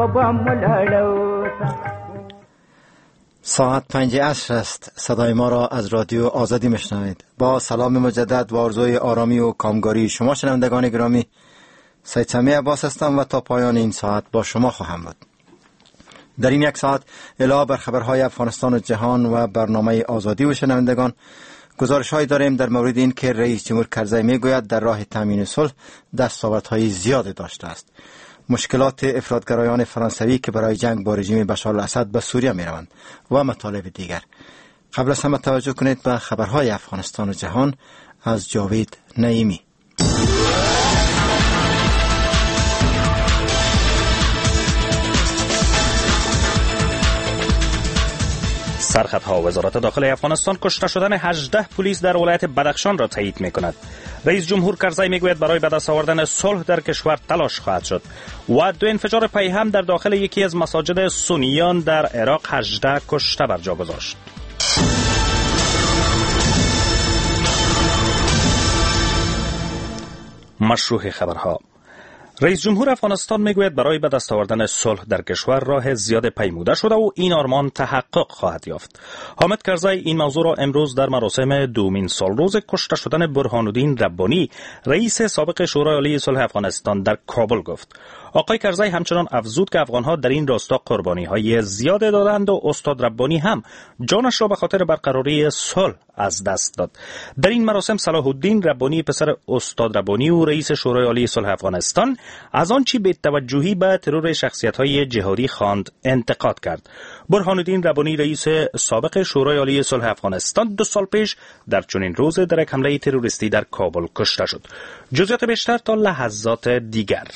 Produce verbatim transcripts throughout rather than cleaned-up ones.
ساعت پنج عصر است. صدای ما را از رادیو آزادی میشنوید. با سلام مجدد و آرزوی آرامی و کامگاری شما شنوندگان گرامی، سید سمیع عباس هستم و تا پایان این ساعت با شما خواهم بود. در این یک ساعت اطلاع بر خبرهای افغانستان و جهان و برنامه آزادی و شنوندگان گزارش‌هایی داریم در مورد این که رئیس جمهور کرزی میگوید در راه تامین صلح دستاوردهای زیادی داشته است. مشکلات افراطگرایان فرانسوی که برای جنگ با رژیم بشار الاسد به سوریه میروند و مطالب دیگر. قبل از همه توجه کنید به خبرهای افغانستان و جهان از جاوید نعیمی. سرخطها وزارت داخلی افغانستان کشته شدن هجده پلیس در ولایت بدخشان را تایید می‌کند. رئیس جمهور کرزی میگوید برای به دست آوردن صلح در کشور تلاش خواهد شد. و دو انفجار پیهم در داخل یکی از مساجد سنیان در عراق هجده کشته بر جا گذاشت. مشروع خبرها. رئیس جمهور افغانستان میگوید برای به دست آوردن صلح در کشور راه زیاد پیموده شده و این آرمان تحقق خواهد یافت. حامد کرزی این موضوع را امروز در مراسم دومین سالروز کشته شدن برهان الدین ربانی، رئیس سابق شورای عالی صلح افغانستان، در کابل گفت. آقای کرزی همچنان افزود که افغانها در این راستا قربانی‌های زیاد دادند و استاد ربانی هم جانش را به خاطر برقراری صلح از دست داد. در این مراسم صلاح الدین ربانی پسر استاد ربانی و رئیس شورای عالی صلح افغانستان از آنچه به توجهی به ترور شخصیت‌های جهادی خواند انتقاد کرد. برهان الدین ربانی رئیس سابق شورای عالی صلح افغانستان دو سال پیش در چنین روز در یک حمله تروریستی در کابل کشته شد. جزئیات بیشتر تا لحظات دیگر.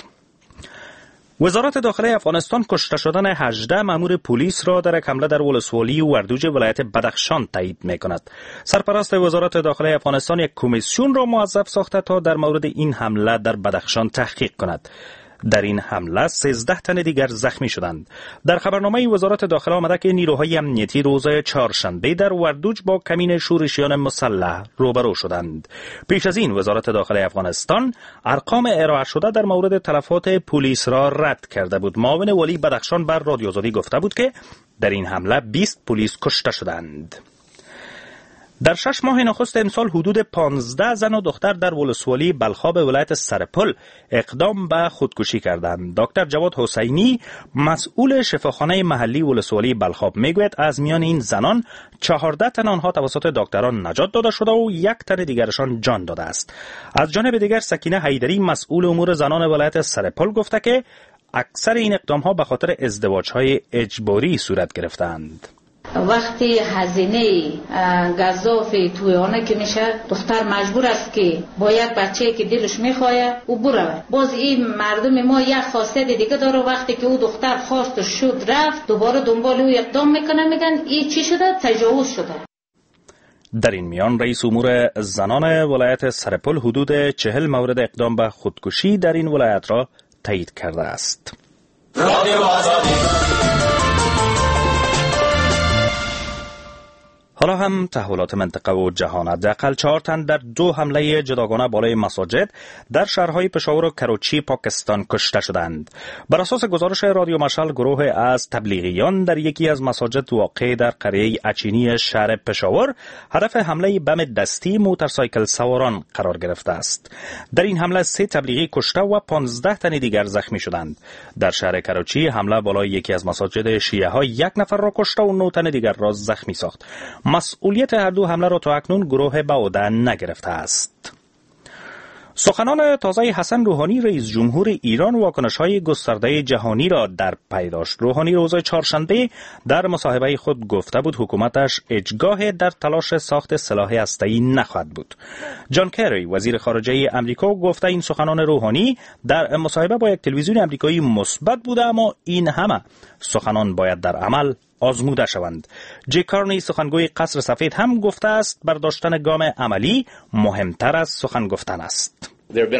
وزارت داخلی افغانستان کشته شدن هجده مأمور پلیس را در یک حمله در ولسوالی وردوج ولایت بدخشان تایید می‌کند. سرپرست وزارت داخلی افغانستان یک کمیسیون را موظف ساخته تا در مورد این حمله در بدخشان تحقیق کند. در این حمله سیزده تن دیگر زخمی شدند. در خبرنامه وزارت داخله آمده که نیروهای امنیتی روز چهارشنبه در وردوج با کمین شورشیان مسلح روبرو شدند. پیش از این وزارت داخله افغانستان ارقام ارائه شده در مورد تلفات پلیس را رد کرده بود. معاون والی بدخشان بر رادیو آزادی گفته بود که در این حمله بیست پلیس کشته شدند. در شش ماه نخست امسال حدود پانزده زن و دختر در ولسوالی بلخاب ولایت سرپل اقدام به خودکشی کردند. دکتر جواد حسینی مسئول شفاخانه محلی ولسوالی بلخاب میگوید از میان این زنان چهارده تن آنها توسط دکتران نجات داده شده و یک تن دیگرشان جان داده است. از جانب دیگر سکینه حیدری مسئول امور زنان ولایت سرپل گفته که اکثر این اقدام‌ها به خاطر ازدواج‌های اجباری صورت گرفتند. وقتی هزینه گزاف تویانه که میشه، دختر مجبور است که با یک بچه که دلش میخواه او بره. باز این مردم ما یک خاصیت دیگه داره، وقتی که او دختر خواست شد رفت دوباره دنبال او اقدام میکنه، میگن این چی شده؟ تجاوز شده. در این میان رئیس امور زنان ولایت سرپل حدود چهل مورد اقدام به خودکشی در این ولایت را تایید کرده است. رادیو آزادی. حالا هم تحولات منطقه و جهان. حداقل چهار تن در دو حمله جداگانه بالای مساجد در شهرهای پشاور و کراچی پاکستان کشته شدند. بر اساس گزارش رادیو مشعل، گروه از تبلیغیان در یکی از مساجد واقع در قریه اچینی شهر پشاور هدف حمله بم دستی موتورسایکل سواران قرار گرفته است. در این حمله سه تبلیغی کشته و پانزده تن دیگر زخمی شدند. در شهر کراچی حمله بالای یکی از مساجد شیعه ها یک نفر را کشته و نه تن دیگر را زخمی ساخت. مسئولیت هر دو حمله را تا اکنون گروه به عهده نگرفته است. سخنان تازه حسن روحانی رئیس جمهور ایران واکنش‌های گسترده جهانی را در پی داشت. روحانی روز چهارشنبه در مصاحبه خود گفته بود حکومتش هیچگاه در تلاش ساخت سلاح هسته‌ای نخواهد بود. جان کری وزیر خارجه آمریکا گفته این سخنان روحانی در مصاحبه با یک تلویزیون آمریکایی مثبت بوده، اما این همه سخنان باید در عمل آزموده شوند. جی کارنی سخنگوی قصر سفید هم گفته است برداشتن گام عملی مهمتر از سخن گفتن است.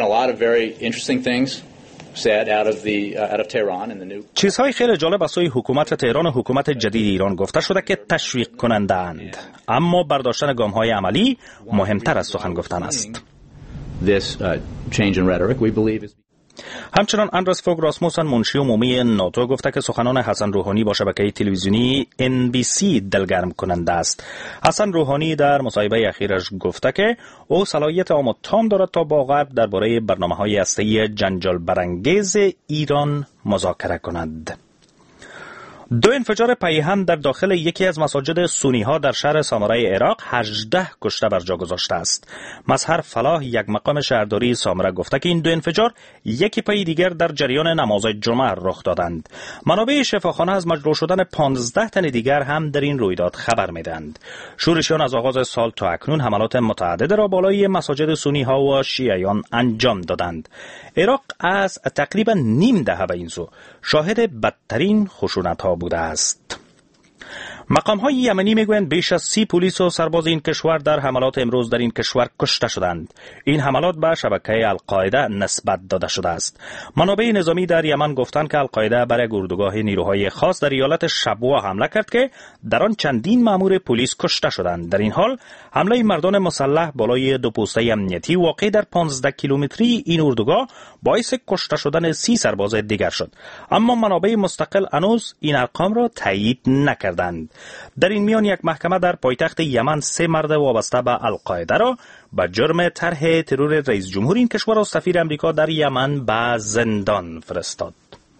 چیزهای خیلی جالب از سوی حکومت تهران و حکومت جدید ایران گفته شده که تشویق کننده اند، اما برداشتن گام‌های عملی مهمتر از سخن گفتن است. همچنان اندرس فوگ راسموسن منشی عمومی ناتو گفته که سخنان حسن روحانی با شبکه تلویزیونی ان بی سی دلگرم کننده است. حسن روحانی در مصاحبه اخیرش گفته که او صلاحیت عام و تام دارد تا با غرب درباره برنامه‌های هسته‌ای جنجال برانگیز ایران مذاکره کند. دو انفجار پیهم در داخل یکی از مساجد سنی ها در شهر سامرای عراق هجده کشته بر جا گذاشته است. مظهر فلاح، یک مقام شهرداری سامره، گفته که این دو انفجار یکی پی دیگر در جریان نماز جمعه رخ دادند. منابع شفاخانه از مجروح شدن پانزده تن دیگر هم در این رویداد خبر میدهند. شورشیان از آغاز سال تا اکنون حملات متعدد را بالای مساجد سنی ها و شیعیان انجام دادند. عراق از تقریبا نیم دهه به این سو شاهد بدترین خشونت ها بوده است. مقام‌های یمنی میگویند بیش از سی پلیس و سرباز این کشور در حملات امروز در این کشور کشته شدند. این حملات به شبکه القاعده نسبت داده شده است. منابع نظامی در یمن گفتند که القاعده برای اردوگاه نیروهای خاص در ایالت شبوه حمله کرد که در آن چندین مأمور پلیس کشته شدند. در این حال حمله مردان مسلح بالای دو پوسته امنیتی واقع در پانزده کیلومتری این اردوگاه باعث کشته شدن سی سرباز دیگر شد. اما منابع مستقل هنوز این ارقام را تایید نکردند. در این میان یک محکمه در پایتخت یمن سه مرد وابسته به القاعده را به جرم طرح ترور رئیس جمهور این کشور و سفیر امریکا در یمن به زندان فرستاد.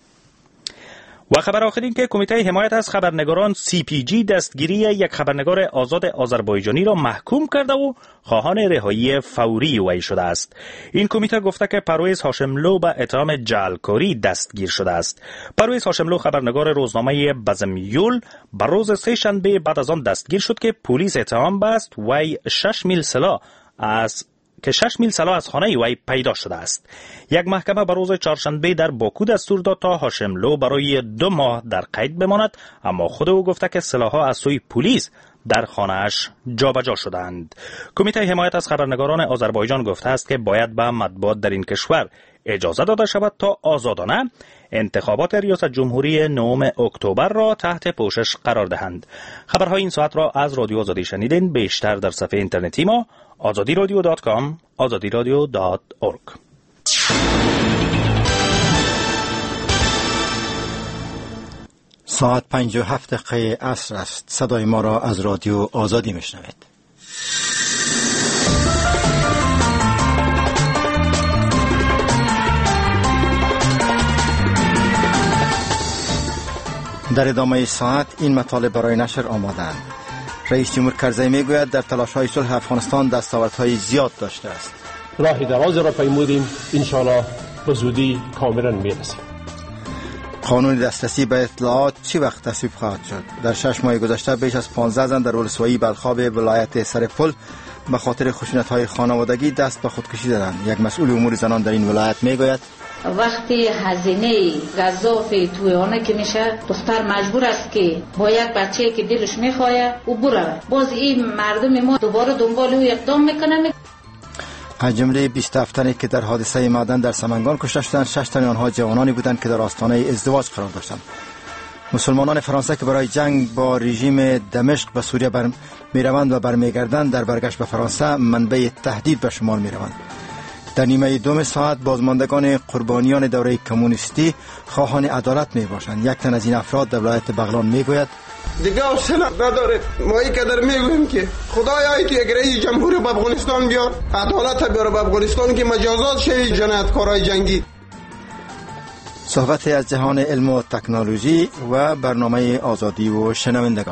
و خبر آخر این که کمیته حمایت از خبرنگاران سی پی جی دستگیری یک خبرنگار آزاد آذربایجانی را محکوم کرده و خواهان رهایی فوری وی شده است. این کمیته گفته که پرویز هاشملو به اتهام جعلکاری دستگیر شده است. پرویز هاشملو خبرنگار روزنامه بزمیول بر روز سه‌شنبه بعد از آن دستگیر شد که پلیس اتهام بست وی شش میل سلاح از که شش میل سلاح از خانه وی پیدا شده است. یک محکمه بر روز چهارشنبه در باکو دستور داد تا هاشملو برای دو ماه در قید بماند، اما خود او گفته که سلاح‌ها از سوی پلیس در خانه‌اش جابجا شدند. کمیته حمایت از خبرنگاران آذربایجان گفته است که باید به مطبوعات در این کشور اجازه داده شود تا آزادانه انتخابات ریاست جمهوری نهم اکتبر را تحت پوشش قرار دهند. خبرهای این ساعت را از رادیو آزادی شنیدین. بیشتر در صفحه اینترنتی ما آزادی رادیو دات کام، آزادی رادیو دات اورگ. ساعت پنج و هفت دقیقه عصر است. صدای ما را از رادیو آزادی میشنوید. در ادامه ساعت این مطالب برای نشر آمادند. رئیس جمهور کرزی میگوید در تلاش‌های صلح افغانستان دستاوردهای زیاد داشته است. راه دراز را پیمودیم، انشاءالله به زودی کاملا میرسیم. قانون دسترسی به اطلاعات چی وقت تصویب خواهد شد؟ در شش ماه گذشته بیش از پانزده زن در ولسوائی بلخاب ولایت سرپل به خاطر خشونت‌های خانوادگی دست به خودکشی دادند. یک مسئول امور زنان در این ولایت میگوید وقتی هزینه گزاف تویانه که میشه، دختر مجبور است که با یک بچه که دلش میخواه او بره. باز این مردم ما دوباره دنبال او اقدام میکنن. از جمله بیست و هفت تنی که در حادثه معدن در سمنگان کشته شدند، شش تن آنها جوانانی بودند که در آستانه ازدواج قرار داشتند. مسلمانان فرانسه که برای جنگ با رژیم دمشق به سوریه بر میروند و برمیگردند در برگشت به فرانسه منبع تهدید به شمار میروند. در نیمه دوم ساعت بازماندگان قربانیان دوره کمونیستی خواهان عدالت می باشند. یک تن از این افراد در ولایت بغلان می گوید دیگه حوصله نداره. ما این قدر میگوییم که خدایا تو یک رئیس جمهور به افغانستان بیار، عدالت بیار به افغانستان که مجازات شه جنایتکارای جنگی. صحبت از جهان علم و تکنولوژی و برنامه آزادی و شنوندگان.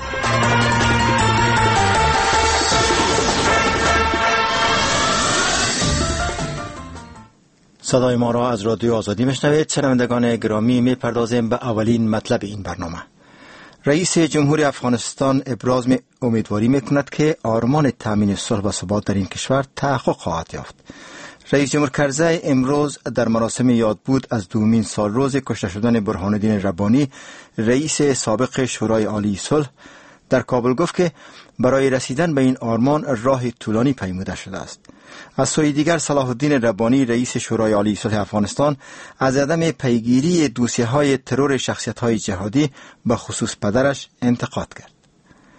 صدای ما را از رادیو آزادی میشنوید. شنوندگان گرامی، میپردازیم به اولین مطلب این برنامه. رئیس جمهور افغانستان ابراز امیدواری میکند که آرمان تامین صلح و ثبات در این کشور تحقق خواهد یافت. رئیس جمهور کرزی امروز در مراسم یادبود از دومین سال روز کشته شدن برهان الدین ربانی، رئیس سابق شورای عالی صلح، در کابل گفت که برای رسیدن به این آرمان راه طولانی پیموده شده است. از سوی دیگر صلاح الدین ربانی، رئیس شورای عالی صلح افغانستان، از عدم پیگیری دوسیه‌های ترور شخصیت‌های جهادی به خصوص پدرش انتقاد کرد.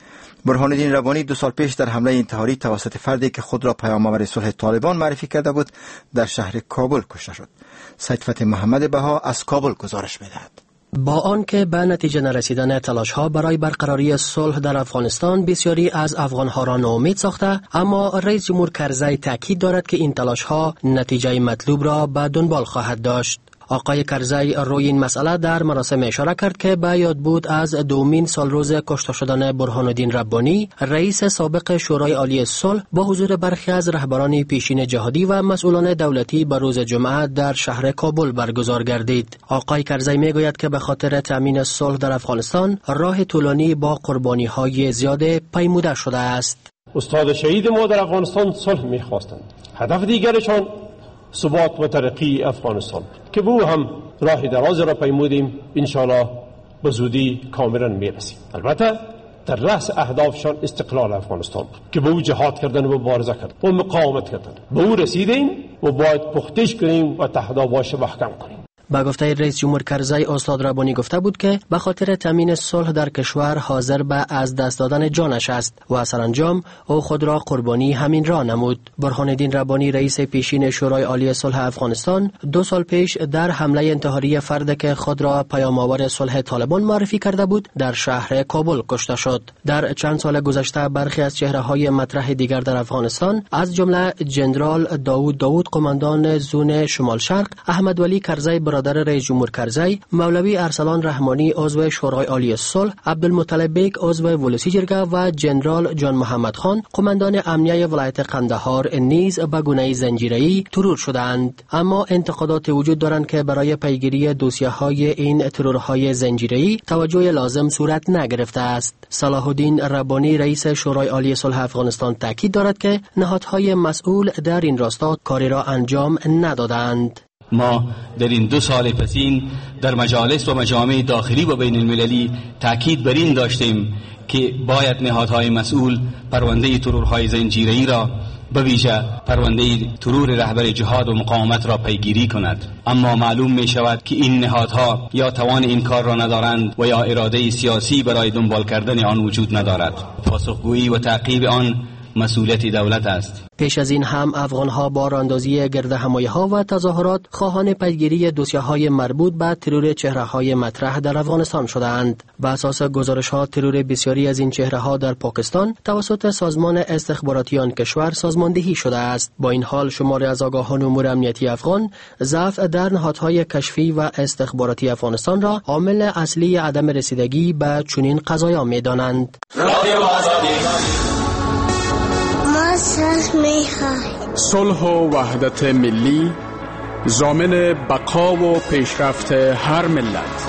برهان الدین ربانی دو سال پیش در حمله انتحاری توسط فردی که خود را پیام‌آور صلح طالبان معرفی کرده بود در شهر کابل کشته شد. سید فتح محمد بها از کابل گزارش می‌دهد. با آنکه به نتیجه نرسیدن تلاش‌ها برای برقراری صلح در افغانستان بسیاری از افغان‌ها را ناامید ساخته، اما رئیس جمهور کرزی تاکید دارد که این تلاش‌ها نتیجه مطلوب را به دنبال خواهد داشت. آقای کرزی روی این مسئله در مراسم اشاره کرد که به یاد بود از دومین سالروز کشته شدن برهان الدین ربانی، رئیس سابق شورای عالی صلح، با حضور برخی از رهبران پیشین جهادی و مسئولان دولتی به روز جمعه در شهر کابل برگزار گردید. آقای کرزی میگوید که به خاطر تامین صلح در افغانستان راه طولانی با قربانی‌های زیاد پیموده شده است. استاد شهید ما در افغانستان صلح می‌خواستند. هدف دیگرشان ثبات و ترقی افغانستان که به او هم راه دراز را پیمودیم، انشاءالله به زودی کاملا میرسیم. البته در رأس اهدافشان استقلال افغانستان بود که به او جهاد کردن و مبارزه کردن و مقاومت کردن. به او رسیدیم و باید پختش کنیم و تهداباش محکم کنیم. با گفته رئیس جمهور کرزی، استاد ربانی گفته بود که به خاطر تامین صلح در کشور حاضر به از دست دادن جانش است و سرانجام او خود را قربانی همین را نمود. برهان الدین ربانی، رئیس پیشین شورای عالی صلح افغانستان، دو سال پیش در حمله انتحاری فردی که خود را پیام‌آور صلح طالبان معرفی کرده بود در شهر کابل کشته شد. در چند سال گذشته برخی از چهره‌های مطرح دیگر در افغانستان از جمله جنرال داوود داوود، قماندان زون شمال شرق، احمد ولی کرزی برادر رئیس جمهور کرزی، مولوی ارسلان رحمانی عضو شورای عالی صلح، عبدالمطلب بیگ عضو ولسی جرگه و جنرال جان محمد خان، قماندان امنیه ولایت قندهار نیز به گونه زنجیره‌ای ترور شدند. اما انتقادات وجود دارند که برای پیگیری دوسیه‌های این ترورهای زنجیره‌ای توجه لازم صورت نگرفته است. صلاح الدین ربانی، رئیس شورای عالی صلح افغانستان، تاکید دارد که نهادهای مسئول در این راستا کاری را انجام ندادند. ما در این دو سال پسین در مجالس و مجامع داخلی و بین المللی تاکید بر این داشتیم که باید نهادهای مسئول پرونده ترورهای زنجیره‌ای را به ویژه پرونده ترور رهبر جهاد و مقاومت را پیگیری کند. اما معلوم می شود که این نهادها یا توان این کار را ندارند و یا اراده سیاسی برای دنبال کردن آن وجود ندارد. پاسخگویی و تعقیب آن مسئولیت دولت است. پیش از این هم افغان‌ها با راهاندازی گردهمایی‌ها و تظاهرات خواهان پیگیری دوسیه‌های مربوط به ترور چهره‌های مطرح در افغانستان شدند. بر اساس گزارش‌ها ترور بسیاری از این چهره‌ها در پاکستان توسط سازمان استخباراتی آن کشور سازماندهی شده است. با این حال شماری از آگاهان امور امنیتی افغان ضعف در نهادهای کشفی و استخباراتی افغانستان را عامل اصلی عدم رسیدگی به چنین قضایا می‌دانند. صلح و وحدت ملی ضامن بقا و پیشرفت هر ملت.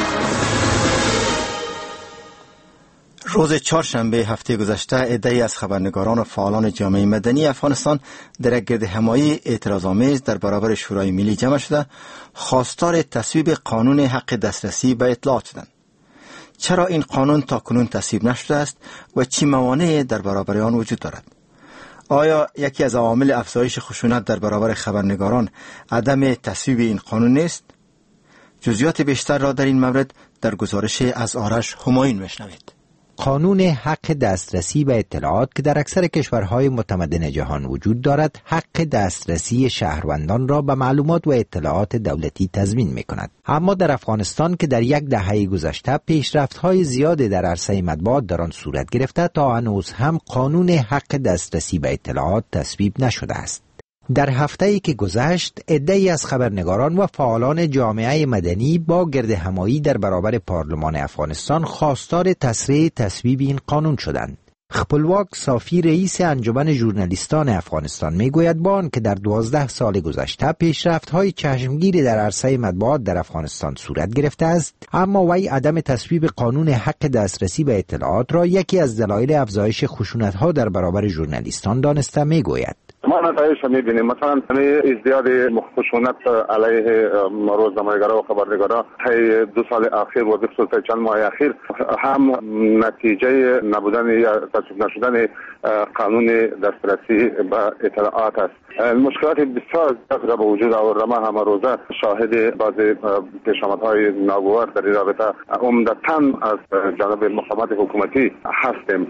روز چهارشنبه هفته گذشته عده‌ای از خبرنگاران و فعالان جامعه مدنی افغانستان در یک گردهمایی اعتراض‌آمیز در برابر شورای ملی جمع شده خواستار تصویب قانون حق دسترسی به اطلاعات شدند. چرا این قانون تاکنون تصویب نشده است و چه موانعی در برابر آن وجود دارد؟ آیا یکی از عوامل افزایش خشونت در برابر خبرنگاران عدم تصویب این قانون نیست؟ جزئیات بیشتر را در این مورد در گزارش از آرش همایون میشنوید. قانون حق دسترسی به اطلاعات که در اکثر کشورهای متمدن جهان وجود دارد، حق دسترسی شهروندان را به معلومات و اطلاعات دولتی تضمین می‌کند. اما در افغانستان که در یک دهه گذشته پیشرفت‌های زیادی در عرصه مطبوعات در آن صورت گرفته، تا هنوز هم قانون حق دسترسی به اطلاعات تصویب نشده است. در هفته‌ای که گذشت، عده‌ای از خبرنگاران و فعالان جامعه مدنی با گردهمایی در برابر پارلمان افغانستان خواستار تسریع تصویب این قانون شدند. خپلواک صافی، رئیس انجمن ژورنالیستان افغانستان، میگوید با آنکه در دوازده سال گذشته پیشرفت‌های چشمگیری در عرصه مطبوعات در افغانستان صورت گرفته است، اما وی عدم تصویب قانون حق دسترسی به اطلاعات را یکی از دلایل افزایش خشونت‌ها در برابر ژورنالیستان دانسته میگوید. ما نتایجش می‌بینیم، مثلا ازدیاد خشونت علیه روزنامه‌نگارا و خبرنگارا طی دو سال اخیر و بخصوص چند ماه اخیر هم نتیجه نبودن یا تصویب نشدن قانون دسترسی به اطلاعات است. مشکلات بسیار زیاد به وجود آورده. ما همه روزه شاهد بعض پیشامدهای ناگوار در این رابطه عمدتاً از جانب مقامات حکومتی هستیم.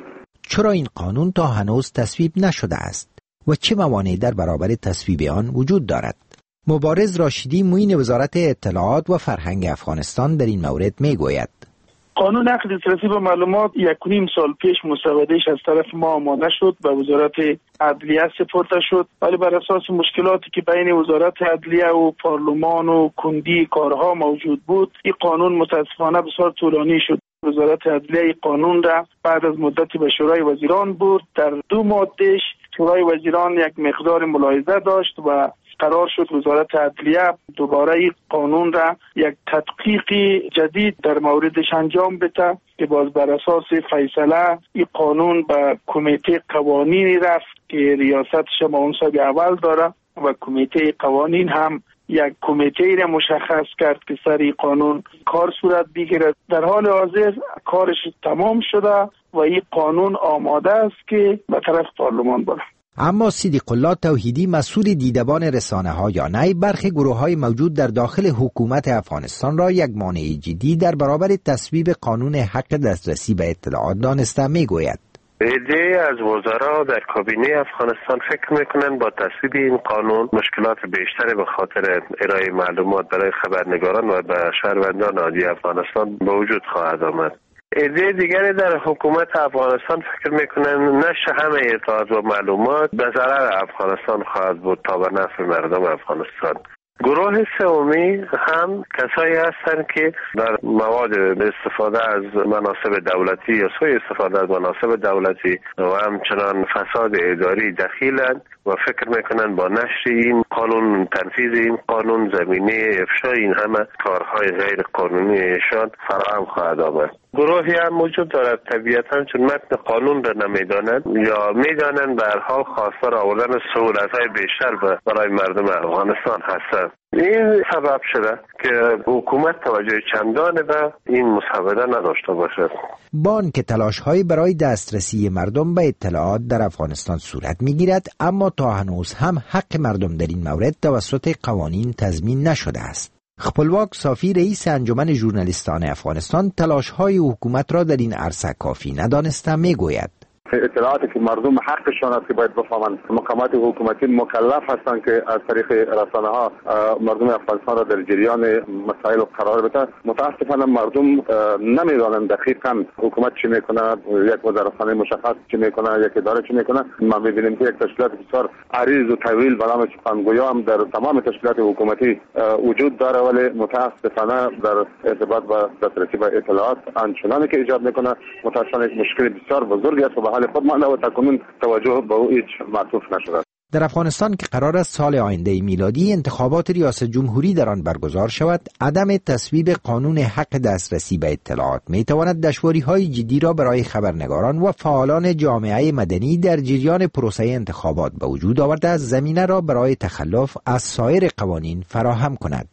چرا این قانون تا هنوز تصویب نشده است و چه موانعی در برابر تصویب آن وجود دارد؟ مبارز راشدی معین وزارت اطلاعات و فرهنگ افغانستان در این مورد می گوید: قانون حق دسترسی به معلومات یک و نیم سال پیش مسوده‌اش از طرف ما آماده شد، به وزارت عدلیه سپرده شد، ولی بر اساس مشکلاتی که بین وزارت عدلیه و پارلمان و کندی کارها موجود بود، این قانون متاسفانه بسیار طولانی شد. وزارت عدلیه این قانون را بعد از مدتی به شورای وزیران برد. در دو ماده‌اش شورای وزیران یک مقدار ملاحظه داشت و قرار شد وزارت عدلیه دوباره این قانون را یک تدقیق جدید در موردش انجام بده که باز بر اساس فیصله این قانون به کمیته قوانین رفت که ریاستش منصب اول داره و کمیته قوانین هم یک کمیته را مشخص کرد که سر این قانون کار صورت بگیرد. در حال حاضر کارش تمام شده و این قانون آماده است که به طرف پارلمان بره. اما صدیق الله توحیدی مسئول دیدبان رسانه ها یا نه برخی گروه های موجود در داخل حکومت افغانستان را یک مانع جدی در برابر تصویب قانون حق دسترسی به اطلاعات دانسته می گوید. عده از وزرا در کابینه افغانستان فکر میکنن با تصویب این قانون مشکلات بیشتری به خاطر ارائه معلومات برای خبرنگاران و به شهروندان عادی افغانستان به وجود خواهد آمد. عده دیگری در حکومت افغانستان فکر میکنن نشر همه اطلاعات و معلومات به ضرر افغانستان خواهد بود تا به نفع مردم افغانستان. گروه سومی هم کسایی هستند که در مواد استفاده از مناصب دولتی یا سوء استفاده از مناصب دولتی و همچنان فساد اداری دخیلند و فکر میکنن با نشر این قانون، تنفیذ این قانون، زمینه افشای این همه کارهای غیر قانونی ایشان فراهم خواهد آمد. گروهی هم موجود دارد طبیعتاً چون متن قانون را نمیدانند یا میدانند به هر حال خواستار آوردن سهولت‌های بیشتر برای مردم افغانستان هستند. این سبب شده که حکومت توجه چندانی به این مسوده نداشته باشد. با آنکه تلاش‌های برای دسترسی مردم به اطلاعات در افغانستان صورت می‌گیرد، اما تا هنوز هم حق مردم در این مورد توسط قوانین تضمین نشده است. خپلواک صافی رئیس انجمن ژورنالیستان افغانستان تلاش‌های حکومت را در این عرصه کافی ندانسته می‌گوید. اطلاعاتی که مردم حقشان است که باید بفهمند. مقامات حکومتی مکلف هستند که از طریق رسانه ها مردم افغانستان را در جریان مسائل قرار بدهند. متاسفانه مردم نمیدانند دقیقاً حکومت چی میکنه، یک وزارتخانه مشخص چی میکنه، یک اداره چی میکنه. ما میبینیم که یک تشکیلات بسیار عریض و طویل به نام سخنگویا هم در تمام تشکیلات حکومتی وجود داره، ولی متاسفانه در ارتباط با دسترسی به اطلاعات آنچنانی که ایجاد میکنه متاسفانه مشکل بسیار بزرگی است و به حال خود مانده و تکنون توجه به او هیچ معطوف نشده. در افغانستان که قرار است سال آینده میلادی انتخابات ریاست جمهوری در آن برگزار شود، عدم تصویب قانون حق دسترسی به اطلاعات میتواند دشواری‌های جدی را برای خبرنگاران و فعالان جامعه مدنی در جریان پروسه انتخابات به وجود آورده از زمینه را برای تخلف از سایر قوانین فراهم کند.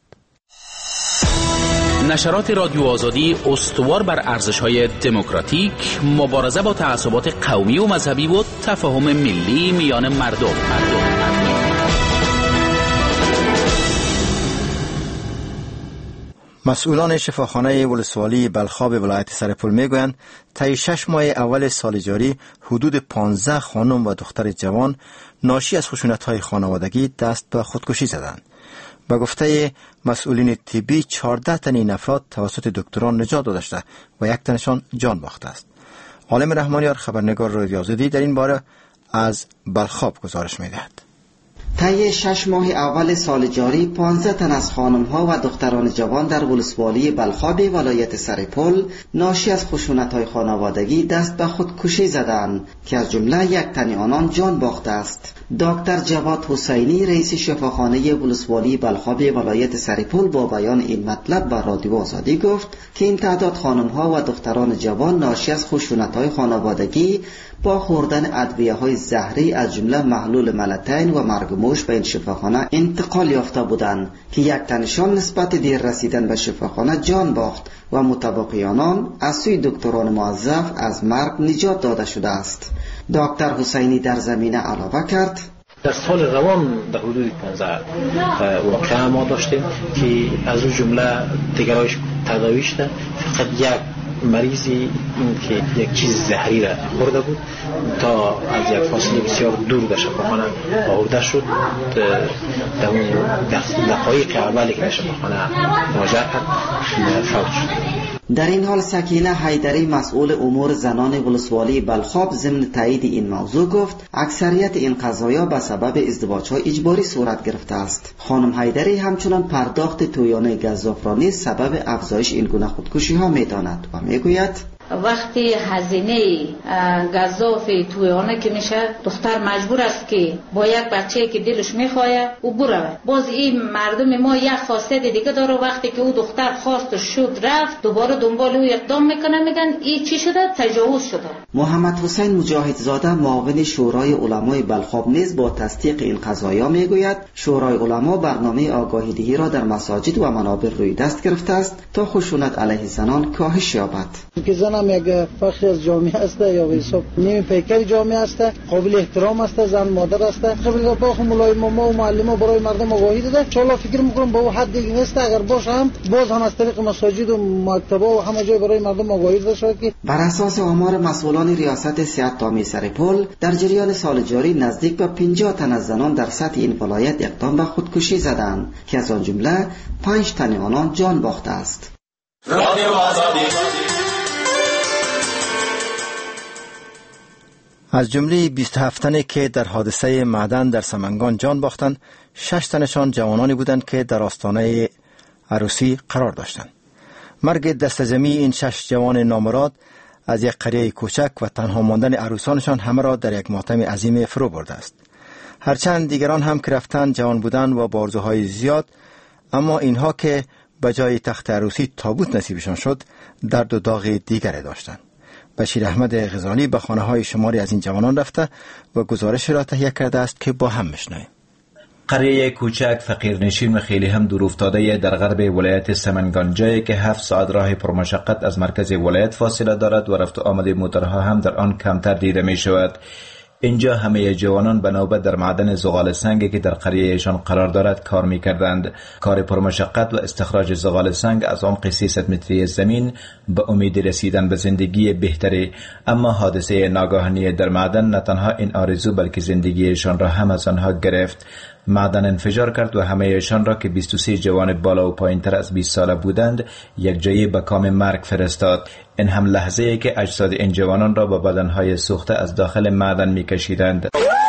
نشرات رادیو آزادی استوار بر ارزش‌های دموکراتیک، مبارزه با تعصبات قومی و مذهبی و تفاهم ملی میان مردم. مردم. مسئولان شفاخانه ولسوالی بلخاب ولایت سرپل میگویند طی شش ماه اول سال جاری حدود پانزده خانم و دختر جوان ناشی از خشونت‌های خانوادگی دست به خودکشی زدند. به گفته مسئولین طبی چهارده تن این افراد توسط دکتران نجات داده شده و یک تنشان جان باخته است. عالم رحمانیار خبرنگار رادیو آزادی در این باره از بلخاب گزارش می‌دهد. طی شش ماه اول سال جاری پانزده تن از خانم‌ها و دختران جوان در ولسوالی بلخاب ولایت سرپل ناشی از خشونت‌های خانوادگی دست به خودکشی زدند که از جمله یک تن آنان جان باخته است. دکتر جواد حسینی رئیس شفاخانه ولسوالی بلخاب ولایت سرپل با بیان این مطلب به رادیو آزادی گفت که این تعداد خانم‌ها و دختران جوان ناشی از خشونت‌های خانوادگی با خوردن ادویه‌های زهری از جمله محلول ملتین و مرگموش به این شفاخانه انتقال یافته بودند که یک تنشان نسبت دیر رسیدن به شفاخانه جان باخت و متبقی آنان از سوی دکتران موظف از مرگ نجات داده شده است. دکتر حسینی در زمینه علاوه کرد: در سال روان در حدود پانزده واقعا ما داشتیم که از اون جمله دیگرایش تداوی شده، فقط یک مریضی این که یک چیز زهری را خورده بود تا از یک فاصله بسیار دور در شفاخانه آورده شد. در اون دقایق اولی که در شفاخانه مواجه کرد فوت شد. در این حال سکینه حیدری مسئول امور زنان ولسوالی بلخاب ضمن تایید این موضوع گفت اکثریت این قضایا به سبب ازدواج‌های اجباری صورت گرفته است. خانم حیدری همچنان پرداخت تویانه گزاف را نیز سبب افزایش این گونه خودکشی‌ها می‌داند و می‌گوید وقتی هزینه گزاف تویانه که میشه دختر مجبور است که با یک بچه که دلش میخواه او بره. باز این مردم ما یک خاصیت دیگه داره، وقتی که او دختر خواست شد رفت دوباره دنبال او اقدام میکنه، میگن این چی شده؟ تجاوز شده. محمد حسین مجاهدزاده معاون شورای علمای بلخاب نیز با تصدیق این قضایا میگوید شورای علما برنامه آگاهی دهی را در مساجد و منابر روی دست گرفته است تا خشونت علیه زنان کاهش یابد. که زن هم یک بخشی از جامعه است یا به حساب نیم پیکر جامعه است، قابل احترام است، زن مادر است. قبل با مولای ما و معلم برای مردم آگاهی داده. ان شاء الله فکر میکنم با حد دیگه نیست، اگر باشه هم باز هم از طریق مساجد و مکتب‌ها و همه جای برای مردم آگاهی داده شود. که بر اساس آمار مسئولان ریاست صحت تامی سرپل در جریان سال جاری نزدیک به پنجاه تن از زنان در سطح این ولایت اقدام به خودکشی زدند که از آن جمله پنج تن آنان جان باخته است. از جمله بیست و هفت تنی که در حادثه معدن در سمنگان جان باختند، شش تنشان جوانانی بودند که در آستانه عروسی قرار داشتند. مرگ دست جمعی این شش جوان نامراد از یک قریه کوچک و تنها ماندن عروسانشان همه را در یک ماتم عظیم فرو برده است. هرچند دیگران هم که رفتند جوان بودند و با آرزوهای زیاد، اما اینها که به جای تخت عروسی تابوت نصیبشان شد درد و داغ دیگری داشتند. بشیر احمد غزالی به خانه های شماری از این جوانان رفته و گزارش را تهیه کرده است که با هم میشنویم. قریه کوچک فقیرنشین و خیلی هم دور افتاده در غرب ولایت سمنگان، جایی که هفت ساعت راه پرمشقت از مرکز ولایت فاصله دارد و رفت و آمد موتورها هم در آن کمتر دیده می شود. اینجا همه جوانان به نوبت در معدن زغال سنگ که در قریهشان قرار دارد کار می کردند. کار پرمشقت و استخراج زغال سنگ از عمق سیصد متری زمین به امید رسیدن به زندگی بهتری، اما حادثه ناگهانی در معدن نه تنها این آرزو بلکه زندگیشان را هم از آنها گرفت. معدن انفجار کرد و همهشان را که بیست و سه جوان بالا و پایین تر از بیست ساله بودند یک جایی به کام مرگ فرستاد. این هم لحظه ای که اجساد این جوانان را با بدنهای سوخته از داخل معدن می کشیدند.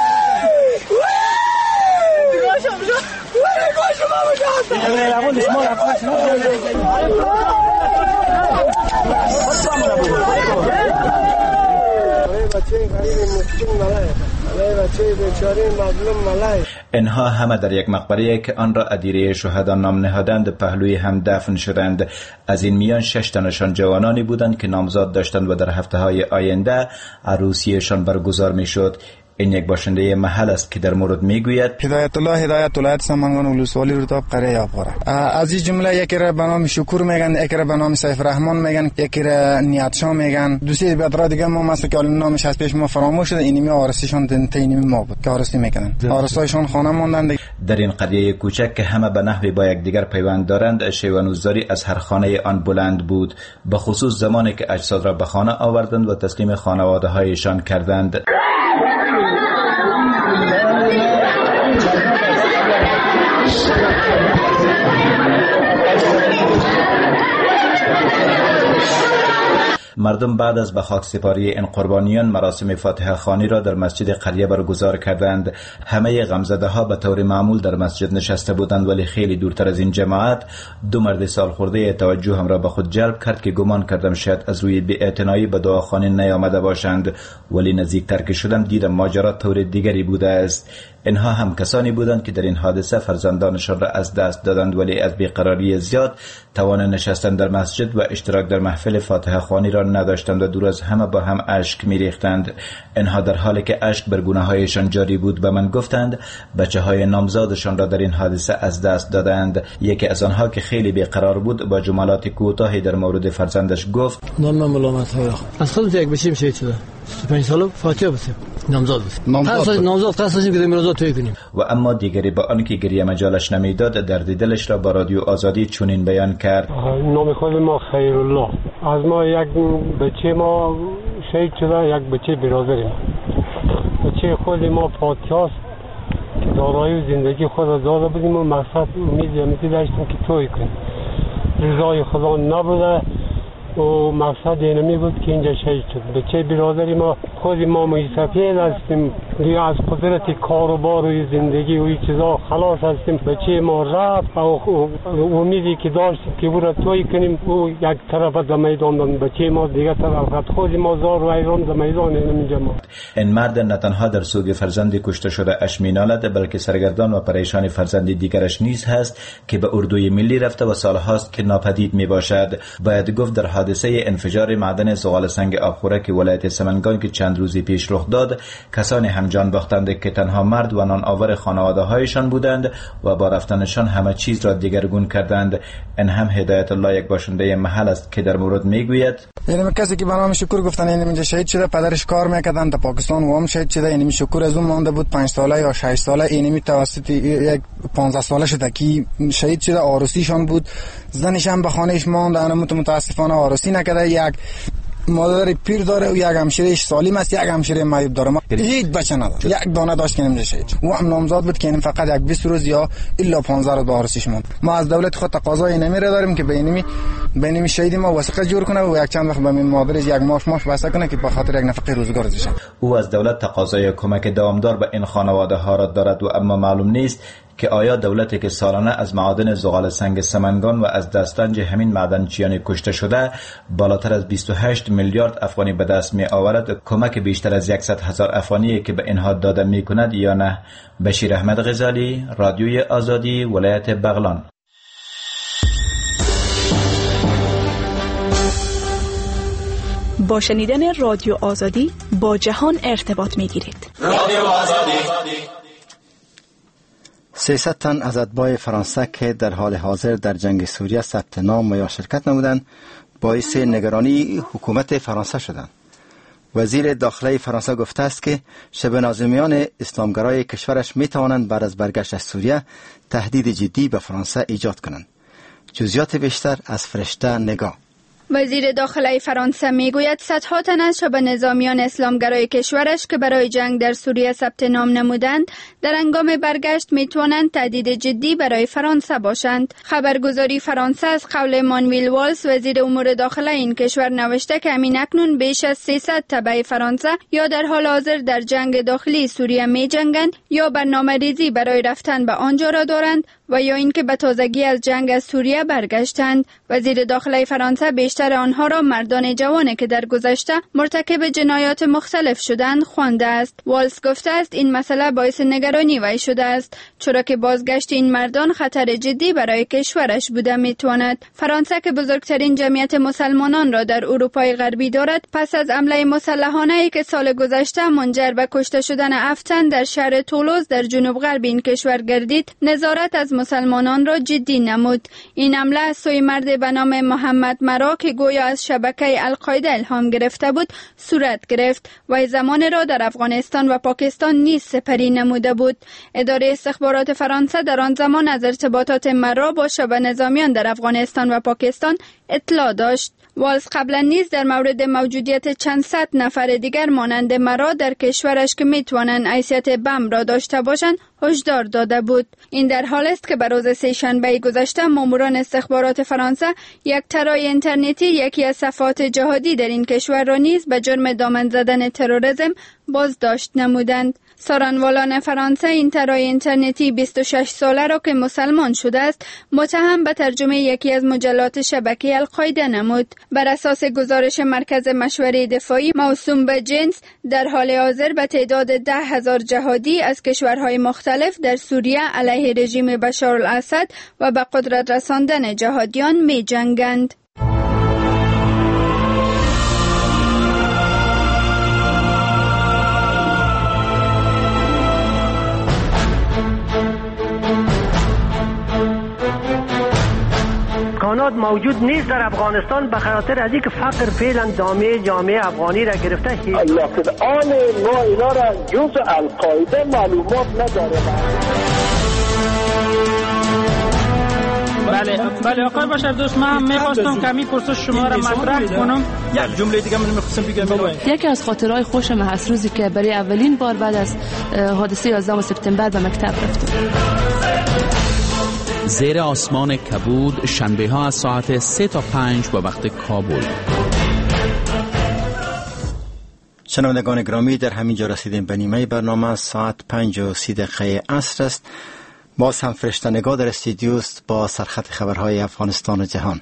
اینها همه در یک مقبره که آن را ادیره شهدا نام نهادند پهلوی هم دفن شدند. از این میان شش تنشان جوانانی بودند که نامزاد داشتند و در هفته های آینده عروسیشان برگزار می شد. این یک باشنده محل است که در مورد میگوید هدایت الله هدایت ولایت سمنگان ولسوالی روداب قریه آبخوره. از این جمله یکی را به نام شکور میگن، یکی را به نام سیف رحمان میگن، یکی را نیاتشا میگن. دوسری بدرا دیگه ما مثلا که نامش از پیش ما فراموش شده، اینمی آرسیشان تینمی ما بود که آرسی میکنن، آرسایشان خانه ماندند. در این قریه کوچک که همه به نحوی با یک دیگر پیوند دارند، شیوانوزداری از هر خانه آن بلند بود، به خصوص زمانی که اجساد را به خانه آوردند و تسلیم خانواده هایشان کردند. مردم بعد از به خاک سپاری این قربانیان مراسم فاتحه خوانی را در مسجد قریه برگزار کردند. همه غمزده ها به طور معمول در مسجد نشسته بودند، ولی خیلی دورتر از این جماعت دو مرد سالخورده توجه هم را به خود جلب کرد که گمان کردم شاید از روی بی‌اعتنایی به دعاخوانی نیامده باشند، ولی نزدیکتر که شدم دیدم ماجرا طور دیگری بوده است. اینها هم کسانی بودند که در این حادثه فرزندانشان را از دست دادند، ولی از بیقراری زیاد توان نشستن در مسجد و اشتراک در محفل فاتحه خوانی را نداشتند و دور از همه با هم اشک می‌ریختند. اینها در حالی که اشک بر گونه‌هایشان جاری بود به من گفتند بچه‌های نامزادشان را در این حادثه از دست دادند. یکی از آنها که خیلی بیقرار بود با جملات کوتاهی در مورد فرزندش گفت: نام ملامت های از خودت یک بچه شهید شده، سی و پنج ساله فاتحه بسیم نامزاد بسیم نامزاد نامزاد قصد که میرزا توی کنیم. و اما دیگری با آنکه گریه مجالش نمیداد درد دلش را با رادیو آزادی چنین بیان کرد. نام خود ما خیرالله، از ما یک بچه ما شهید شده، یک بچه برادریم. بچه خود ما فاتحه است که دارایی و زندگی خود را داده بودیم و مقصد امید امیدی داشتیم که توی کنیم. رضای خدا نبوده و مقصد اینمی بود که اینجا شهید شد. بچه برادری ما خود ما مستفید هستیم دیگه، از قدرت کاروبار و زندگی و این چیزا خلاص هستیم. بچه ما رفت و امیدی که داشتیم که برای توی کنیم او یک طرف در میدان داد، بچه ما دیگه طرف خود ما زار و ایران در میدان اینجا ما. این مرد نه تنها در سوگ فرزند کشته شده اش مینالد، بلکه سرگردان و پریشان فرزند دیگرش نیز هست که به اردوی ملی رفته و سالهاست که ناپدید می باشد. باید گفت در حادثه انفجار معدن زغال سنگ آبخورک ولایت سمنگان که چند روزی پیش رخ داد، کسانی هم جان باختند که تنها مرد و نان آور خانواده هایشان بودند و با رفتنشان همه چیز را دیگرگون کردند. این هم هدایت الله یک باشنده محل است که در مورد میگوید یعنی کسی که به نام شکر گفتن یعنی اینجا شهید شده، پدرش کار میکردن در پاکستان و هم شهید شده، یعنی شکر از اون مانده بود پنج ساله یا شش ساله، اینمی توسط یک پانزده ساله شده که شهید شده. آرسیشان بود، زنش هم به خانهش ماند، انا متاسفانه آرسی نکرده. یک مادر پیر داره و یک همشیرهش سالم است، یک همشیره معیوب داره، هیچ بچه نداره، یک دانه داشت که نمیشه شهید. و هم نامزاد بود که این فقط یک بیست روز یا الا پانزده روز به آرسیش ماند. ما از دولت خود تقاضای نمیره داریم که بینمی بینمی شهید ما وثیقه جور کنه و یک چند وقت به این مادرش یک ماش ماش واسه کنه که به خاطر یک نفقه روزگار ازش. او از دولت تقاضای کمک دوامدار به این خانواده ها را دارد و اما معلوم نیست که آیا دولتی که سالانه از معادن زغال سنگ سمنگان و از دستنج همین معدنچیان کشته شده بالاتر از بیست و هشت میلیارد افغانی به دست می آورد، کمک بیشتر از صد هزار افغانی که به اینها داده می کند یا نه؟ بشیر احمد غزالی، رادیوی آزادی، ولایت بغلان. با شنیدن رادیو آزادی با جهان ارتباط می گیرید. رادیو آزادی. سیصد تن از اتباع فرانسه که در حال حاضر در جنگ سوریه ثبت نام و یا شرکت نمودند باعث نگرانی حکومت فرانسه شدند. وزیر داخله فرانسه گفته است که شبه نظامیان اسلامگرای کشورش می توانند بعد از برگشت از سوریه تهدید جدی به فرانسه ایجاد کنند. جزئیات بیشتر از فرشته نگاه. وزیر داخله فرانسه میگوید صدها تن از شبه نظامیان اسلامگرای کشورش که برای جنگ در سوریه ثبت نام نمودند در هنگام برگشت میتوانند تهدید جدی برای فرانسه باشند. خبرگزاری فرانسه از قول مانویل والز وزیر امور داخله این کشور نوشته که همین اکنون بیش از سیصد تبع فرانسه یا در حال حاضر در جنگ داخلی سوریه می جنگند یا برنامه ریزی برای رفتن به آنجا را دارند و یا اینکه به تازگی از جنگ از سوریه برگشتند. وزیر داخله فرانسه بیشتر آنها را مردان جوانی که در گذشته مرتکب جنایات مختلف شدند خوانده است. والز گفته است این مسئله باعث نگرانی وی شده است، چرا که بازگشت این مردان خطر جدی برای کشورش بوده میتواند. فرانسه که بزرگترین جمعیت مسلمانان را در اروپای غربی دارد، پس از حمله مسلحانه‌ای که سال گذشته منجر به کشته شدن افتن در شهر تولوز در جنوب غرب این کشور گردید، نظارت از مسلمانان را جدی نمود. این حمله از سوی مرد به نام محمد مرا که گویا از شبکه القاعده الهام گرفته بود صورت گرفت و زمان را در افغانستان و پاکستان نیز سپری نموده بود. اداره استخبارات فرانسه در آن زمان از ارتباطات مرا با شبه نظامیان در افغانستان و پاکستان اطلاع داشت. والز قبلا نیز در مورد موجودیت چند صد نفر دیگر مانند مرا در کشورش که میتوانند حیثیت بم را داشته باشند هشدار داده بود. این در حال است که بر روز سه‌شنبه گذشته ماموران استخبارات فرانسه یک طراح اینترنتی یکی از صفحات جهادی در این کشور را نیز به جرم دامن زدن تروریسم بازداشت نمودند. سارنوالان فرانسه این طراح اینترنتی بیست و شش ساله را که مسلمان شده است متهم به ترجمه یکی از مجلات شبکه القاعده نمود. بر اساس گزارش مرکز مشوره دفاعی موسوم به جنس، در حال حاضر به تعداد ده هزار جهادی از کشورهای مختلف در سوریه علیه رژیم بشار الاسد و به قدرت رساندن جهادیان می جنگند. امکانات موجود نیست در افغانستان به خاطر از اینکه فقر فعلا دامه جامعه افغانی را گرفته. لکن آن ما اینا را جز القاعده معلومات نداریم. بله بله آقای بشر دوست، من می‌خواستم کمی پرسش شما را مطرح کنم. یک جمله دیگه من می‌خواستم بگم. یکی از خاطرهای خوشم هست روزی که برای اولین بار بعد از حادثه یازدهم سپتامبر به مکتب رفتم. زیر آسمان کبود شنبه ها از ساعت سه تا پنج به وقت کابل. شنوندگان گرامی، در همین جا رسیدیم به نیمه برنامه. ساعت پنج و سی دقیقه عصر است. باز هم فرشته نگاه در استودیو است با سرخط خبرهای افغانستان و جهان.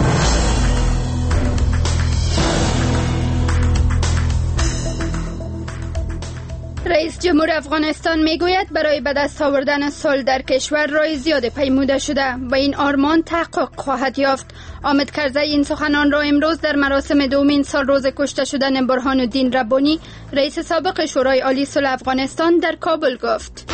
رئیس جمهور افغانستان میگوید برای به دست آوردن صلح در کشور راه زیاد پیموده شده و این آرمان تحقق خواهد یافت. حامد کرزی این سخنان را امروز در مراسم دومین سال روز کشته شدن برهان الدین ربانی، رئیس سابق شورای عالی صلح افغانستان، در کابل گفت.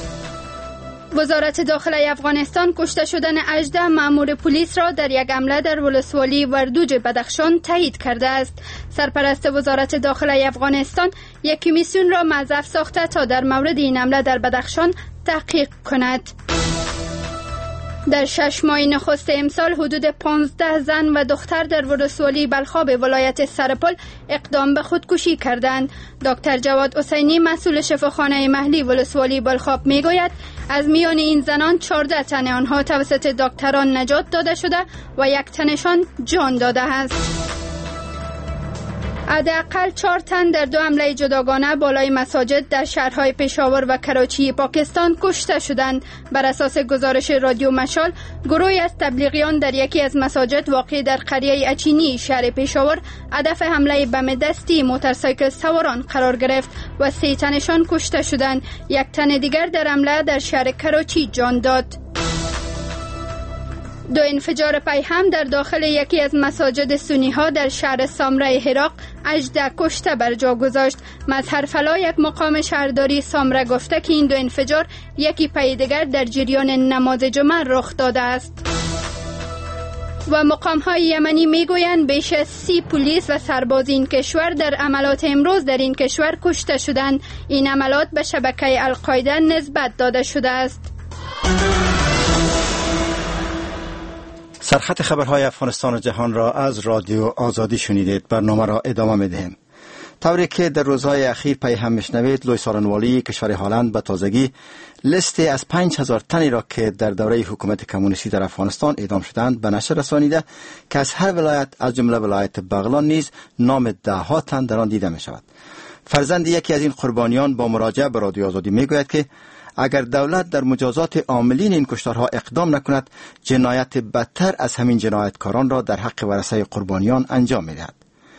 وزارت داخلی افغانستان کشته شدن هجده مأمور پلیس را در یک حمله در ولسوالی وردوج بدخشان تایید کرده است. سرپرست وزارت داخلی افغانستان یک کمیسیون را موظف ساخته تا در مورد این حمله در بدخشان تحقیق کند. در شش ماه نخست امسال حدود پانزده زن و دختر در ولسوالی بلخاب ولایت سرپل اقدام به خودکشی کردند. دکتر جواد حسینی مسئول شفاخانه محلی ولسوالی بلخاب میگوید از میان این زنان چهارده تن آنها توسط دکتران نجات داده شده و یک تنشان جان داده است. حداقل چهار تن در دو حمله جداگانه بالای مساجد در شهرهای پشاور و کراچی پاکستان کشته شدند. بر اساس گزارش رادیو مشال، گروهی از تبلیغیان در یکی از مساجد واقع در قریه اچینی شهر پشاور هدف حمله بم دستی موتورسایکل سواران قرار گرفت و سه تنشان کشته شدند. یک تن دیگر در حمله در شهر کراچی جان داد. دو انفجار پیهم در داخل یکی از مساجد سنی ها در شهر سامره هرات هجده کشته بر جا گذاشت. مظهر فلا، یک مقام شهرداری سامره، گفته که این دو انفجار یکی پی دیگر در جریان نماز جمعه رخ داده است. و مقام های یمنی میگویند بیش از سی پلیس و سرباز این کشور در عملات امروز در این کشور کشته شدند. این عملات به شبکه القاعده نسبت داده شده است. سرخط خبرهای افغانستان و جهان را از رادیو آزادی شنیدید. برنامه را ادامه میدهیم. طوری که در روزهای اخیر پی هم میشنوید، لوی سارنوالی کشور هلند به تازگی لیستی از پنج هزار تنی را که در دوره حکومت کمونیستی در افغانستان اعدام شدند به نشر رسانیده که از هر ولایت از جمله ولایت بغلان نیز نام ده ها تن در آن دیده می شود. فرزند یکی از این قربانیان با مراجعه به رادیو آزادی میگوید که اگر دولت در مجازات عاملین این کشتارها اقدام نکند، جنایت بدتر از همین جنایتکاران را در حق ورثه قربانیان انجام می‌دهد.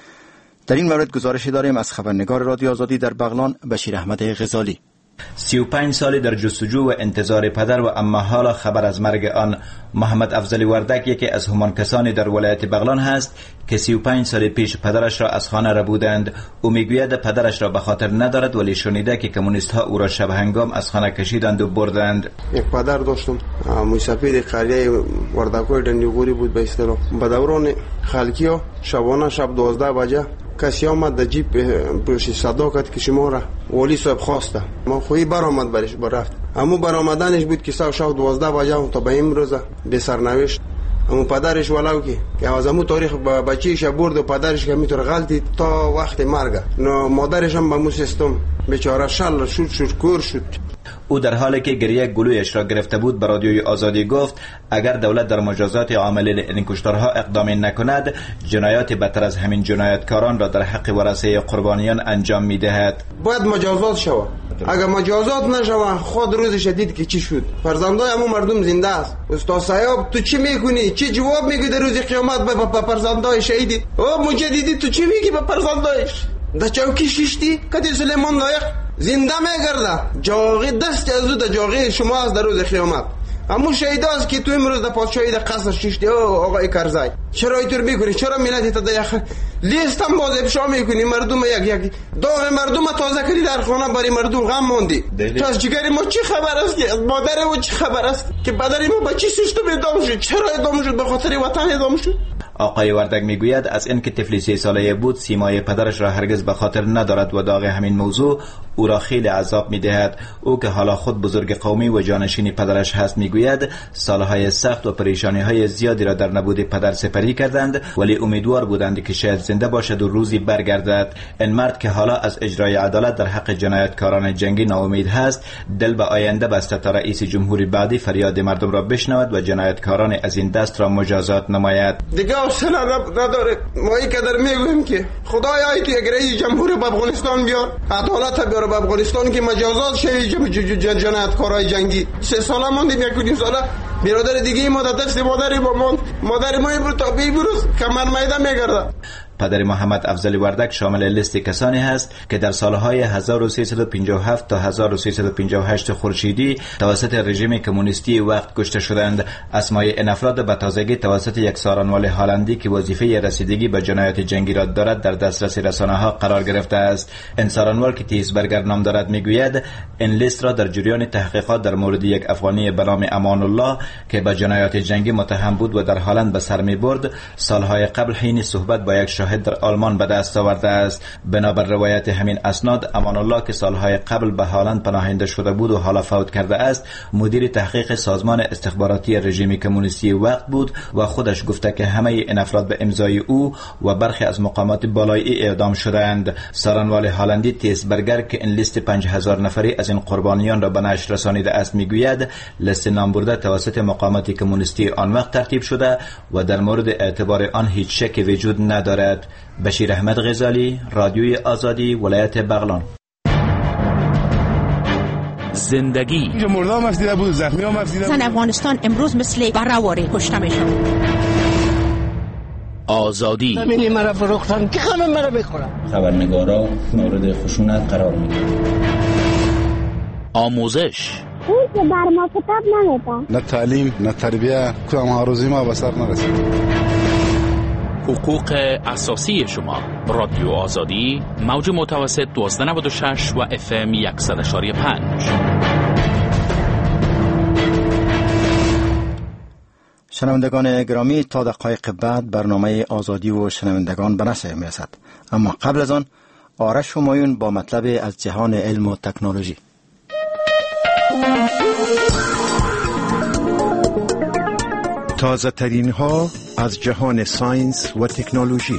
در این مورد گزارشی داریم از خبرنگار رادیو آزادی در بغلان، بشیر احمد غزالی. سی و پنج سالی در جستجو و انتظار پدر و اما حالا خبر از مرگ آن محمد افضلی وردک یکی از همان کسانی در ولایت بغلان هست که سی و پنج سال پیش پدرش را از خانه ربودند. او میگوید پدرش را به خاطر ندارد، ولی شنیده که کمونیست ها او را شب هنگام از خانه کشیدند و بردند. یک پدر داشتم، موسفید قریه وردکوی دندیگوری بود به اصطلاح. به دوران خلکی ها شبانه شب دوازده بجه کسی آمد در جیب پشت صدا کرد که شما را ولی صاحب خواسته. ما خویی برآمد برش برفت. اما برآمدنش بود که ساعت شب دوازده بجه تا به امروز به سرنوشت. اما پدرش ولو که که از امو تاریخ بچه‌ش برد و پدرش که میتونه غلطی تا وقت مرگ. نه مادرش هم به مو سیستم بیچاره شل شد شد کور شد. او در حالی که گریه گلویش را گرفته بود به رادیوی آزادی گفت اگر دولت در مجازات عاملین این کشتارها اقدام نکند، جنایات بدتر از همین جنایتکاران را در حق ورثه قربانیان انجام میدهد. باید مجازات شود. اگر مجازات نشود خود روز شدید که چی شد؟ فرزندای همون مردم زنده است. استاد صاحب تو چی میکنی؟ چی جواب میگی در روز قیامت به فرزندای شهیدی؟ او مجددی تو چی میگی به فرزندایش؟ در چوکی شیشتی کدی سلیمان لایق زنده میگرده. جاغی دست از او در جاغی شما از در روز قیامت. اما شهیداست که تو امروز در پادشاهی در قصر شیشتی آقای کرزی چرا اینطور میکنی؟ چرا ملت تا یخ لیست هم باز افشا میکنی؟ مردم یک یک داغ مردم تازه کردی در خانه برای مردم غم موندی. تو از جگر ما چی خبر است؟ که از مادر ما چی خبر است که پدر ما به چی سیستم ادام شد؟ چرا ادام شد؟ به خاطر وطن ادام شد. آقای وردک میگوید از اینکه طفلی سه ساله بود سیمای پدرش را هرگز به خاطر ندارد و داغ همین موضوع او را خیلی عذاب میدهد. او که حالا خود بزرگ قومی و جانشین پدرش هست میگوید سالهای سخت و پریشانی های زیادی را در نبود پدر سپری کردند ولی امیدوار بودند که شاید زنده باشد و روزی برگردد. این مرد که حالا از اجرای عدالت در حق جنایتکاران جنگی ناامید هست دل به آینده بسته تا رئیس جمهوری بعدی فریاد مردم را بشنود و جنایتکاران از این دست را مجازات نماید. دیگه حوصله نداره. ما این قدر میگویم که خدایا تو یک رئیس جمهوری به افغانستان بیار، عدالت بیار به افغانستان که مجازات شه جنایتکارای جنگی. سه ساله ماندیم یک و ساله برادر دیگه ما در دست مادر ما ماند. مادر ما برو تا بی بروز کمر میده میگرده. پدر محمد افضل وردک شامل لیست کسانی هست که در سالهای هزار و سیصد و پنجاه و هفت تا هزار و سیصد و پنجاه و هشت خورشیدی توسط رژیم کمونیستی وقت کشته شدند. اسمای این افراد به تازگی توسط یک سارنوال هالندی که وظیفه رسیدگی به جنایت جنگی را دارد در دسترس رسانه‌ها قرار گرفته است. این سارنوال که تیزبرگر نام دارد میگوید این لیست را در جریان تحقیقات در مورد یک افغانی به نام امان الله که به جنایات جنگی متهم بود و در هالند به سر می‌برد سالهای قبل حین صحبت با یک شاهد در آلمان به دست آورده است. بنابر روایت همین اسناد امان الله که سالهای قبل به هالند پناهنده شده بود و حالا فوت کرده است مدیر تحقیق سازمان استخباراتی رژیم کمونیستی وقت بود و خودش گفته که همه این افراد به امضای او و برخی از مقامات بالایی اعدام شدند. سارنوال هالندی تیزبرگر که این لیست پنج هزار نفری از این قربانیان را به نشر رسانیده است میگوید لیست نام برده توسط مقامات کمونیستی آن وقت ترتیب شده و در مورد اعتبار آن هیچ شکی وجود ندارد. بشیر احمد غزالی، رادیوی آزادی، ولایت بغلان. زندگی مردم افزیده بود، زخمی هم افزیده بود. زن افغانستان امروز مثل برهواری کشته میشن. آزادی زمینی مرا فروختن که همه مرا بخورن. خبرنگارا مورد خشونت قرار میگیرن. آموزش اون که بر ما کتاب نمیدن. نه تعلیم، نه تربیه، کدام آرزوی ما به سر نرسید. حقوق اساسی شما. رادیو آزادی موج متوسط دوازده نود و شش و اف ام صد و پنج. شنوندگان گرامی تا دقایق بعد برنامه آزادی و شنوندگان به نشر میرسد، اما قبل از آن آرش همایون با مطلب از جهان علم و تکنولوژی. تازه ترین ها از جهان ساینس و تکنولوژی.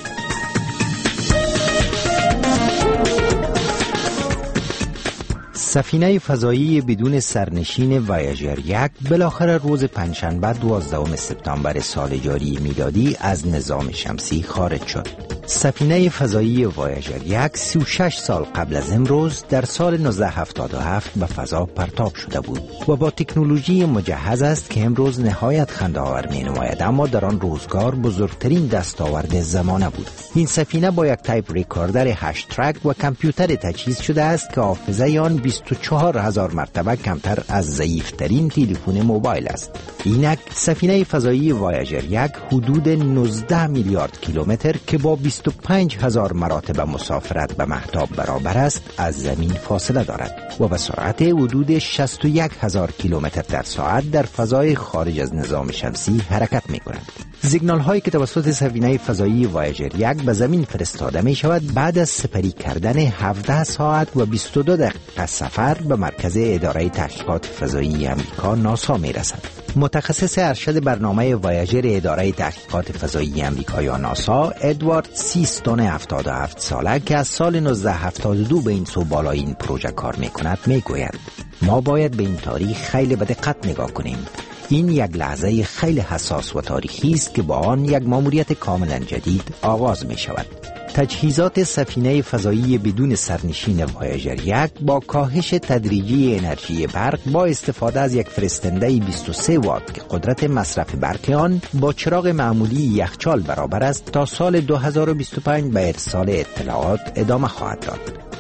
سفینه فضایی بدون سرنشین وایاژر یک بالاخره روز پنجشنبه دوازدهم سپتامبر سال جاری میلادی از نظام شمسی خارج شد. سفینه فضایی وایاژر یک سی و شش سال قبل از امروز در سال نوزده هفتاد و هفت به فضا پرتاب شده بود و با تکنولوژی مجهز است که امروز نهایت خنده‌آور می‌نماید، اما در آن روزگار بزرگترین دستاورد زمانه بود. این سفینه با یک تایپ ریکوردر هشت ترک و کامپیوتر تجهیز شده است که حافظه آن بیست و چهار هزار مرتبه کمتر از ضعیف‌ترین تلفن موبایل است. اینک سفینه فضایی وایاژر یک حدود نوزده میلیارد کیلومتر که با بیست و پنج هزار مراتب مسافرت به مهتاب برابر است از زمین فاصله دارد و به سرعت حدود شصت و یک هزار کیلومتر در ساعت در فضای خارج از نظام شمسی حرکت می کند. سیگنال هایی که توسط سفینه فضایی وایاژر یک به زمین فرستاده می شود بعد از سپری کردن هفده ساعت و بیست و دو دقیقه سفر به مرکز اداره تحقیقات فضایی امریکا ناسا می رسد. متخصص ارشد برنامه وایاژر اداره تحقیقات فضایی امریکا یا ناسا ادوارد سیستون هفتاد و هفت ساله که از سال نوزده هفتاد و دو به این سو بالای این پروژه کار می کند می گوید ما باید به این تاریخ خیلی به دقت نگاه کنیم. این یک لحظه خیلی حساس و تاریخی است که با آن یک ماموریت کاملا جدید آغاز می شود. تجهیزات سفینه فضایی بدون سرنشین وایاژر یک با کاهش تدریجی انرژی برق با استفاده از یک فرستنده بیست و سه وات که قدرت مصرف برق آن با چراغ معمولی یخچال برابر است تا سال دو هزار و بیست و پنج به ارسال اطلاعات ادامه خواهد داد.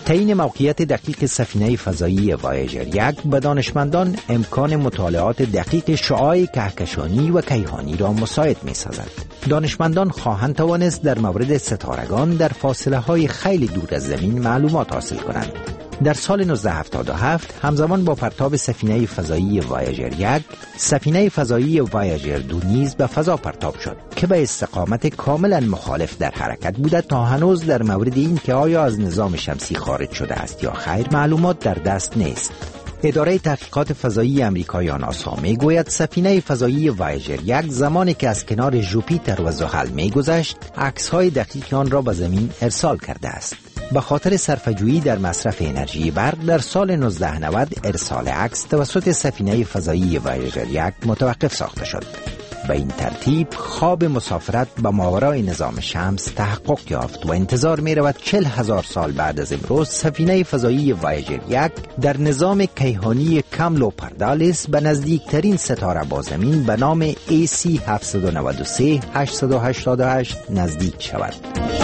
تعیین موقعیت دقیق سفینه فضایی وایجر یک به دانشمندان امکان مطالعات دقیق شعاع کهکشانی و کیهانی را مساعد می سازد. دانشمندان خواهند توانست در مورد ستارگان در فاصله های خیلی دور از زمین معلومات حاصل کنند. در سال نوزده هفتاد و هفت همزمان با پرتاب سفینه فضایی وایجر یک، سفینه فضایی وایجر دو نیز به فضا پرتاب شد که به استقامت کاملا مخالف در حرکت بوده تا هنوز در مورد این که آیا از نظام شمسی خارج شده است یا خیر معلومات در دست نیست. اداره تحقیقات فضایی آمریکایی ناسا میگوید سفینه فضایی وایجر یک زمانی که از کنار ژوپیتر و زحل میگذشت عکس‌های دقیق آن را به زمین ارسال کرده است. به خاطر صرفه‌جویی در مصرف انرژی برق در سال نوزده نود ارسال عکس توسط سفینه فضایی وایجر یک متوقف ساخته شد. به این ترتیب خواب مسافرت به ماورای نظام شمس تحقق یافت و انتظار می رود چل هزار سال بعد از امروز سفینه فضایی وایجر یک در نظام کیهانی کملو پردالیس به نزدیکترین ستاره با زمین به نام ای سی هفتصد و نود و سه هشتصد و هشتاد و هشت نزدیک شود.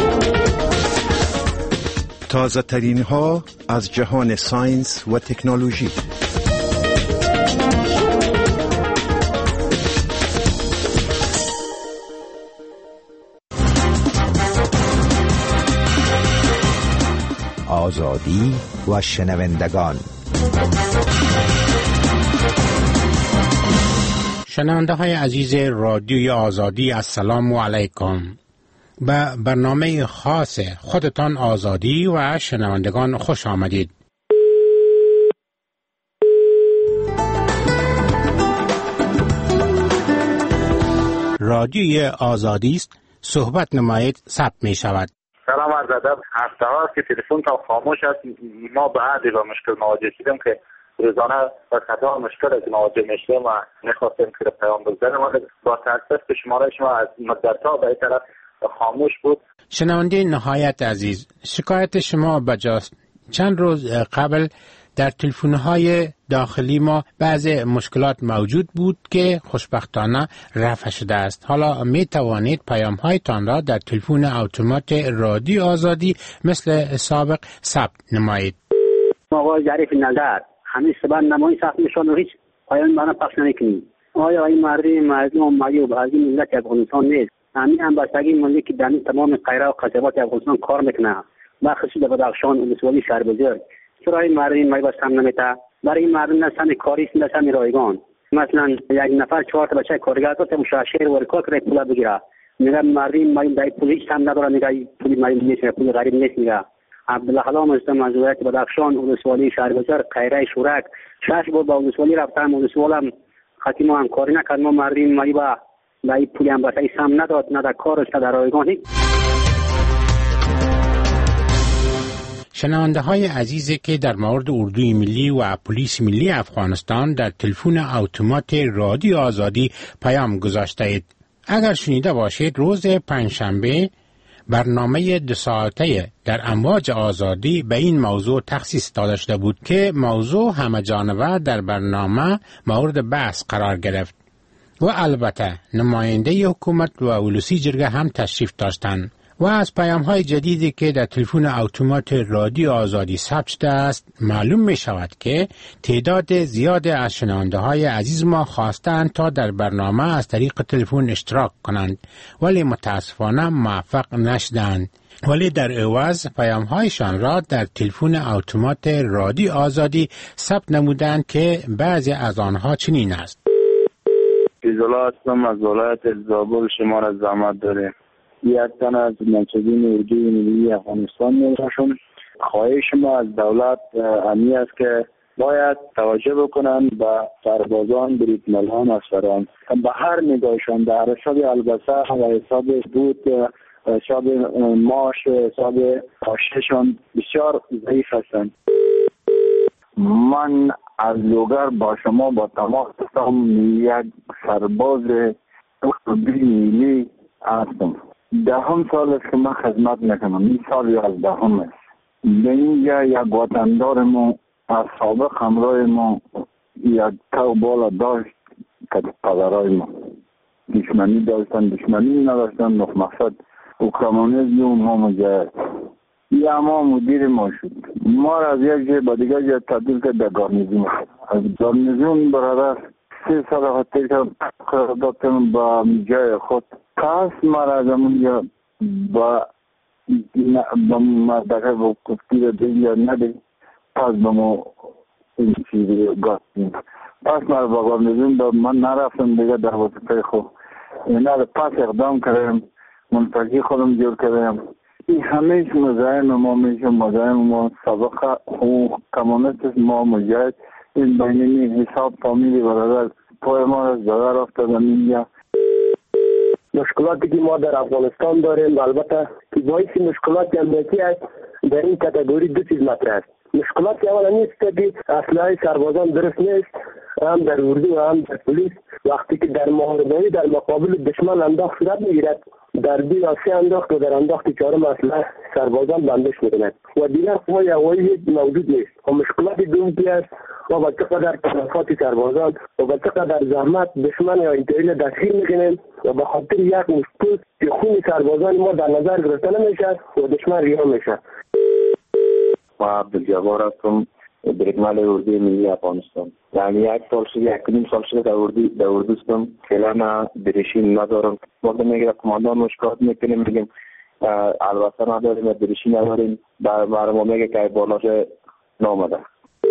تازه ترین ها از جهان ساینس و تکنولوژی. آزادی و شنوندگان. شنونده های عزیز رادیوی آزادی، السلام علیکم. به برنامه خاص خودتان آزادی و شنوندگان خوش آمدید. رادیوی آزادی است، صحبت نمایید ثبت می شود. سلام عرض ادب. هفته هاست که تلفن تا خاموش است. ما به عدی با مشکل مواجه شدیم که روزانه با خطا مشکل از مواجه میشیم و میخواستیم که پیام بگذاریم، ولی با تاسف که شماره شما از مدت‌ها به این طرف خاموش بود. شنونده نهایت عزیز، شکایت شما بجاست. چند روز قبل در تلفن‌های داخلی ما بعض مشکلات موجود بود که خوشبختانه رفع شده است. حالا می توانید پیام‌هایتان را در تلفن اتومات رادیو آزادی مثل سابق ثبت نمایید. آقای ظریف نظر، همین سبب نمایی ثبت میشون و هیچ پیام برام پخش نمی‌کنید. آیا این مردم مظلوم معیوب از این ملت افغانستان نیست؟ همین هم بستگی مونده که در تمام قیره و قصبات افغانستان کار میکنه، بخصوص در بدخشان ولسوالی شهربزرگ. چرا این مردم مایباس هم نمیته؟ برای این مردم نه سهم کاریست نه سهم رایگان. مثلا یک نفر چهار تا بچه کارگر داشته باشه، شهر ورکار کنه پول بگیره. میگه مردم مایم دای پولیس هم نداره، میگه پول مایم نیست، پول غریب نیست. میگه عبدالله حلام از منظوریت بدخشان ولسوالی شهربزرگ قیره شورک شش بار با ولسوالی رفتم، ولسوالم خطی ما هم کاری نکرد. ما مردم مایبا دای پولی هم بسایی سم نداد، نه در کارش نه در رایگانی. شنونده های عزیزی که در مورد اردوی ملی و پلیس ملی افغانستان در تلفن اتومات رادیو آزادی پیام گذاشته اید. اگر شنیده باشید روز پنجشنبه برنامه دو ساعته در امواج آزادی به این موضوع تخصیص داده شده بود که موضوع همه جانبه در برنامه مورد بحث قرار گرفت و البته نماینده حکومت و ولسی جرگه هم تشریف داشتند. و از پیام‌های جدیدی که در تلفن اتومات رادیو آزادی ثبت شده است معلوم می شود که تعداد زیاد از شنونده‌های عزیز ما خواستند تا در برنامه از طریق تلفن اشتراک کنند، ولی متاسفانه موفق نشدند. ولی در عوض پیام‌هایشان را در تلفن اتومات رادیو آزادی ثبت نمودند که بعضی از آنها چنین است: فیض‌الله هستم از ولایت زابل، شما را زحمت داریم. یک تن از منصبین اردوی ملی افغانستان میباشم. خواهش ما از دولت امی است که باید توجه بکنن به سربازان بریدملان افسران، به هر نگاهشان، در حساب البسه و حساب بود، حساب معاش، حساب معاششان بسیار ضعیف هستند. من از لوگر با شما با تماس هستم. یک سرباز اردوی ملی هستم. دهم سال است که من خدمت میکنم. این سال یازدهم است. به اینجا یک وطندار ما از سابق همراه ما یک تو بالا داشت که پدرای ما دشمنی داشتن، دشمنی نداشتن، مقصد اوکرامانیزم اونها مجاهد. یا ما مدیر ما شد. ما را از یک جای با دیگر جای تبدیل کرد به گارنیزون. از گارنیزون برادر سه سال خاطر کرد دادم با جای خود. پس ما را از اونجا با با مدرکه با کفتی را دید یا ندید. پس با ما این چیزی گاستیم. پس ما را با گارنیزون با من نرفتم دیگه در وظیفه خود. اینا را پس اقدام کردم. منطقی خودم جور کردم. این همیشه مزایم ما میشه مزایم ما سابقه حقوق کمانست ما مجاید این بینی حساب فامیلی برادر پای ما را زده رفته زمین. مشکلاتی که ما در افغانستان داریم البته که باعث مشکلات امنیتی است در این کاتگوری دو چیز مطرح است. مشکلات اول نیست که اسلحه سربازان درست نیست، هم در اردو و هم در پلیس وقتی که در محاربه در مقابل دشمن انداخت صورت میگیرد در دو یا سه انداخت و در انداخت چهارم اسلحه سربازان بندش میکنند و دیگر قوای هوایی موجود نیست. و مشکلات دوم که است و با چقدر تلفات سربازان و با چقدر زحمت دشمن یا اینترنت دستگیر میکنند و به خاطر یک مشکل که خون سربازان ما در نظر گرفته نمیشه و دشمن رها میشه. ما عبدالجبار هستم، برگمال اردوی ملی افغانستان. یعنی یک سال شده یک نیم سال شده در اردو در اردو هستم. فعلا درشی ندارم. وقتی میگه کماندان مشکلات میکنیم میگیم البته نداریم درشی نداریم. برای ما میگه که بالاش نامده.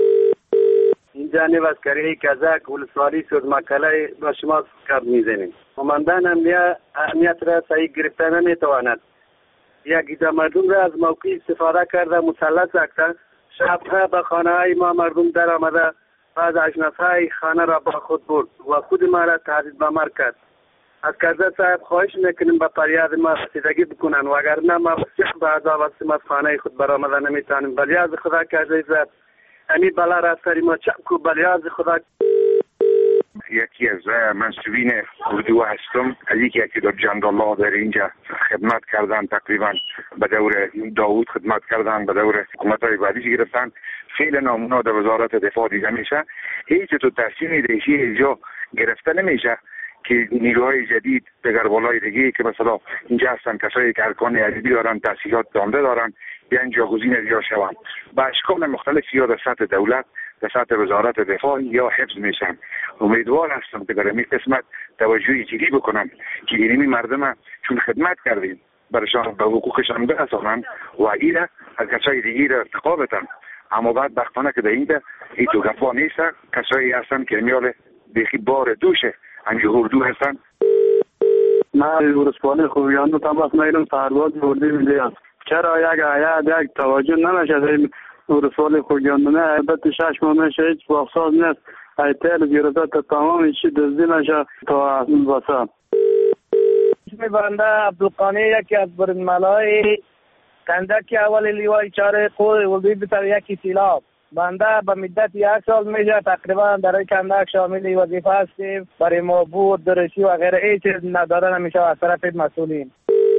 این جانب از کره کزک ولسوالی سود مکله با شما کار میزنیم. قماندان امنیت را صحیح گرفتن نمیتواند. یک ایده مردم را از موقع استفاده کرده مسلط ساخته. شبها به خانه های ما مردم در آمده بعد اشناس های خانه را با خود برد و خود ما را تهدید به مرگ کرد. از کزک صاحب خواهش میکنیم به فریاد ما رسیدگی بکنن و اگر نه ما بسیار به عذاب هستیم از خانه خود برآمده نمیتونیم. بلیاز خدا که عزیزت امی بلا را سری ما چپ کو بلیاز خدا. یکی از منصوبین اردو هستم. از یکی یکی در جندالله در اینجا خدمت کردن، تقریبا به دور داوود خدمت کردن، به دور حکومت های بعدی گرفتن. خیلی نامونا در وزارت دفاع دیده میشه. هیچ تو تصمیم دیشی اینجا گرفته نمیشه که نیروهای جدید دگربالای دیگه که مثلا اینجا هستن کسایی که ارکان ادبی دارن، تحصیلات دانده دارن، بیان جاگزین اجرا شوند. با اشکال مختلفی یا در سطح دولت، در سطح وزارت دفاع یا حفظ میشن. امیدوار هستم که در این قسمت توجه جدی بکنن که اینمی مردم چون خدمت کردیم برشان به حقوقشان برسانند و ایره از کسای دیگه را ارتقا بدن. اما بعد بختانه که در اینجا این تو گفا نیست. کسایی هستن که میال بیخی بار دوشه همین اردو هستن. من ورسپانی خوبیان رو تماس میرم سرباز اردوی ملی هست. چرا یک آیه یک توجه نمیشه ورسپانی خوبیان نه البته شش ماه میشه هیچ باقساز نیست. ایتل گرفته تا تمام چی دزدی نشه تا واسه. اسم بنده عبدالقانی یکی از برنملای کندک اول لیوای چاره قول ولدی بتر یکی سیلاب. بنده به مدت یک سال میشه تقریبا در کندک شامل وظیفه هستیم. برای ما بود درشی و غیره هیچ چیز نداده نمیشه از طرف مسئولین.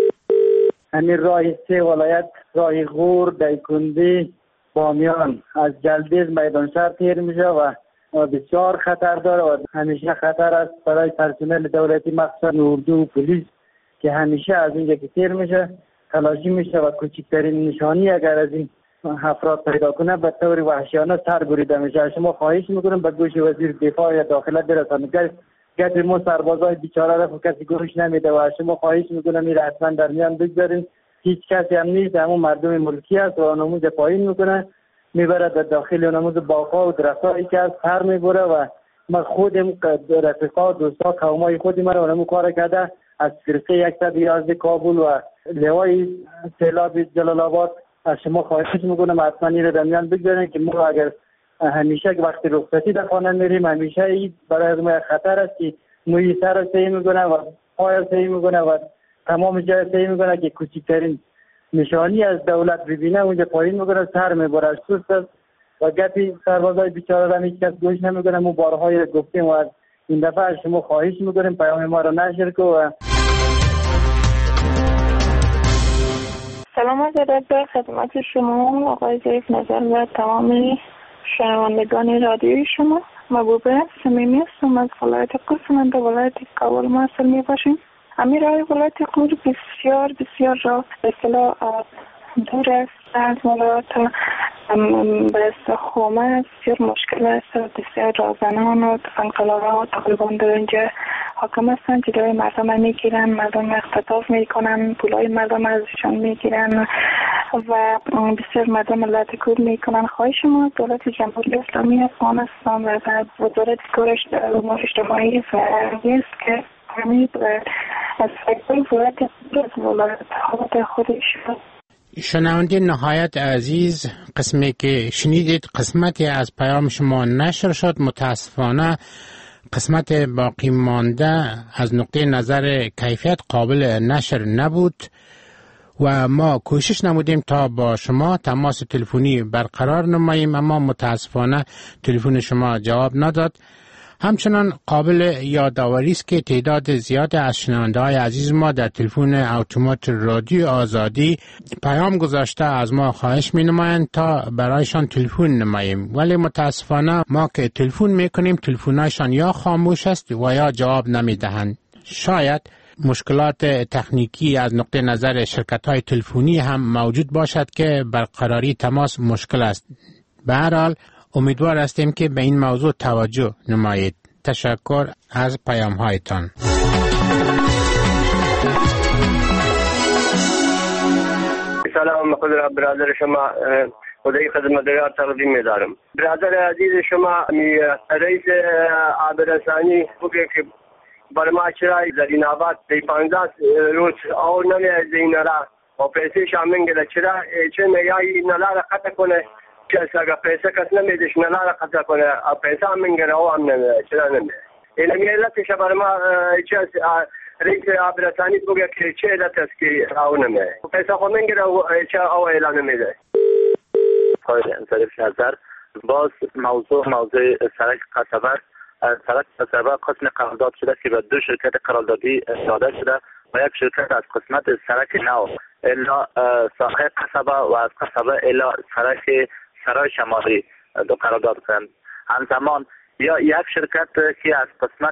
همین راه سه ولایت راه غور، دیکندی، بامیان از جلدیز میدان شهر تیر میشه و بسیار خطر داره و همیشه خطر است برای پرسنل دولتی مخصوصا اردو و پلیس که همیشه از اینجا که تیر میشه تلاشی میشه و کوچکترین نشانی اگر از این افراد پیدا کنه به طور وحشیانه سر بریده میشه. شما خواهش میکنم به گوش وزیر دفاع یا داخله برسانید. گرد ما سربازای بیچاره را کسی گوش نمیده و شما خواهش میکنم این حتما در میان بگذارین. هیچ کسی هم نیست، همون مردم ملکی است و نموز پایین میکنه میبره در داخل نموز باقا و درختایی که از سر میبره و ما خودم رفقا دوستا قومای خودی مرا و نمو کار کرده از فرقه صد و یازده کابل و لوای سیلاب جلال آباد. از شما خواهش میکنم حتما این رو در میان بگذارین که ما اگر همیشه وقتی رخصتی در خانه میریم همیشه این برای ما خطر است که موی سر سعی میکنه و پای سعی میکنه و تمام جای سعی میکنه که کوچکترین نشانی از دولت ببینه اونجا پایین میکنه سر میبره. سوست است و گپی سربازای بیچاره را هیچ کس گوش نمیکنه. ما بارهای گفتیم و از این دفعه شما خواهش میکنیم پیام ما را نشر کن. سلام عرض ادب خدمت شما آقای ضیف نظر و تمام شنوندگان رادیوی شما. محبوبه صمیمی هستم از ولایت قم در ولایت کابل محصل می باشیم. همین راه ولایت قم بسیار بسیار راه به اصطلاح دور است از مولات به استخوامه بسیار مشکل است. بسیار رازنان و تفنگسالارها تقریبا در اینجا حاکم هستند. جلوی مردم میگیرن، مردم اختطاف میکنن، پولای مردم ازشان میگیرن و بسیار مردم ملت کور میکنن. خواهش ما دولت جمهوری اسلامی افغانستان و وزارت کارش امور اجتماعی فرهنگی است که همین از فکر ولایت ها خودش. شنونده نهایت عزیز، قسمی که شنیدید قسمتی از پیام شما نشر شد. متاسفانه قسمت باقی مانده از نقطه نظر کیفیت قابل نشر نبود و ما کوشش نمودیم تا با شما تماس تلفنی برقرار نماییم، اما متاسفانه تلفن شما جواب نداد. همچنان قابل یادآوری است که تعداد زیاد از شنونده های عزیز ما در تلفن اتومات رادیو آزادی پیام گذاشته از ما خواهش می نمایند تا برایشان تلفن نماییم، ولی متاسفانه ما که تلفن می کنیم تلفنایشان یا خاموش است و یا جواب نمی دهند. شاید مشکلات تکنیکی از نقطه نظر شرکت های تلفنی هم موجود باشد که برقراری تماس مشکل است. به هر حال امیدوار هستیم که به این موضوع توجه نمایید. تشکر از پیام هایتان. سلام خدا برادر شما، خدای خدمتگار تقدیم می‌دارم. برادر عزیز شما رئیس آبرسانی بگه که برای ما چرای در این آباد به پانزده روز آور نمیاد این نلا و پیسه شامن گله چرا چه میایی نلا را قطع کنه که اگه پیسه کس نمیدش نلا را قطع کنه پیسه هم منگره او هم نمیده چرا نمیده این علتش برای ما چه رئیس آبرسانی بگه که چه علت است که او نمیده پیسه خو منگره چه او اعلان نمیده. خواهی انصرف نظر باز موضوع موضوع سرک قصبه سرک قصبه قسم قرارداد شده که به دو شرکت قراردادی داده شده و یک شرکت از قسمت سرک نو الا ساحه قصبه و از قصبه الا سرک سرای شمالی دو قرارداد کردند. همزمان یا یک شرکت که از قسمت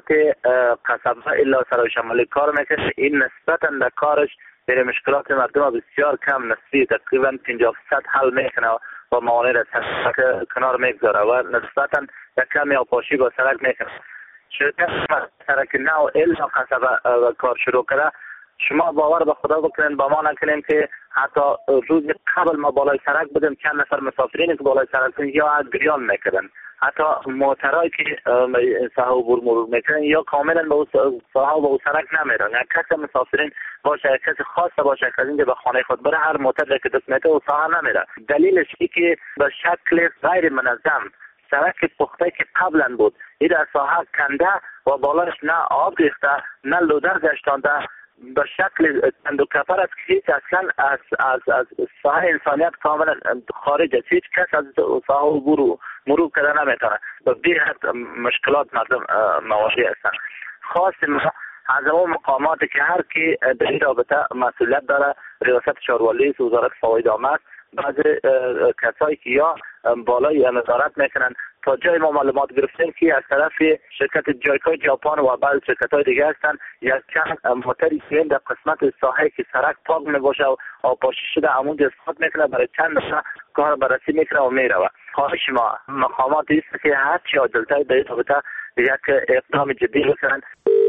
قصبه الا سرای شمالی کار میکنه، این نسبتا در کارش در مشکلات مردم بسیار کم نسبی تقریبا پنجاه درصد حل میکنه و موانع را کنار میگذاره و نسبتا یک کمی آپاشی با سرک میکنه. شرکت سرک نو الا قصبه کار شروع کرده. شما باور به خدا بکنین با ما نکنین که حتی روز قبل ما بالای سرک بودیم چند نفر مسافرین که بالای سرک یا گریان میکردن، حتی موترهایی که ساحه عبور مرور میکنن یا کاملا به اون ساحه و به اون سرک نمیرن. یک کس مسافرین باشه، یک کس خاصه باشه که از اینجا به خانه خود بره، هر موتر که دست میته و ساحه نمیره. دلیلش ای که به شکل غیر منظم سرک پخته که قبلا بود این در ساحه کنده و بالاش نه آب ریخته نه لودر گشتانده به شکل کندوکفر است که هیچ اصلا از از از ساحه انسانیت کاملا خارج است. هیچ کس از ساحه عبور مرور کردن نمیتونه. به بی‌حد مشکلات مردم مواجه هستند. خاص از اون مقاماتی که هر کی در این رابطه مسئولیت داره، ریاست شاروالی، وزارت فواید عامه است، بعضی کسایی که یا بالای نظارت میکنن تا جای ما معلومات گرفتیم که از طرف شرکت جایکای ژاپن و بعض شرکت‌های دیگه هستن یک چند موتری که در قسمت ساحه که سرک پاک میباشه و آپاشی شده همونجا استفاده میکنه برای چند نفر کار بررسی میکنه و میروه. خواهش ما مقامات است که هر چی عاجل‌تر در این رابطه یک اقدام جدی بکنن.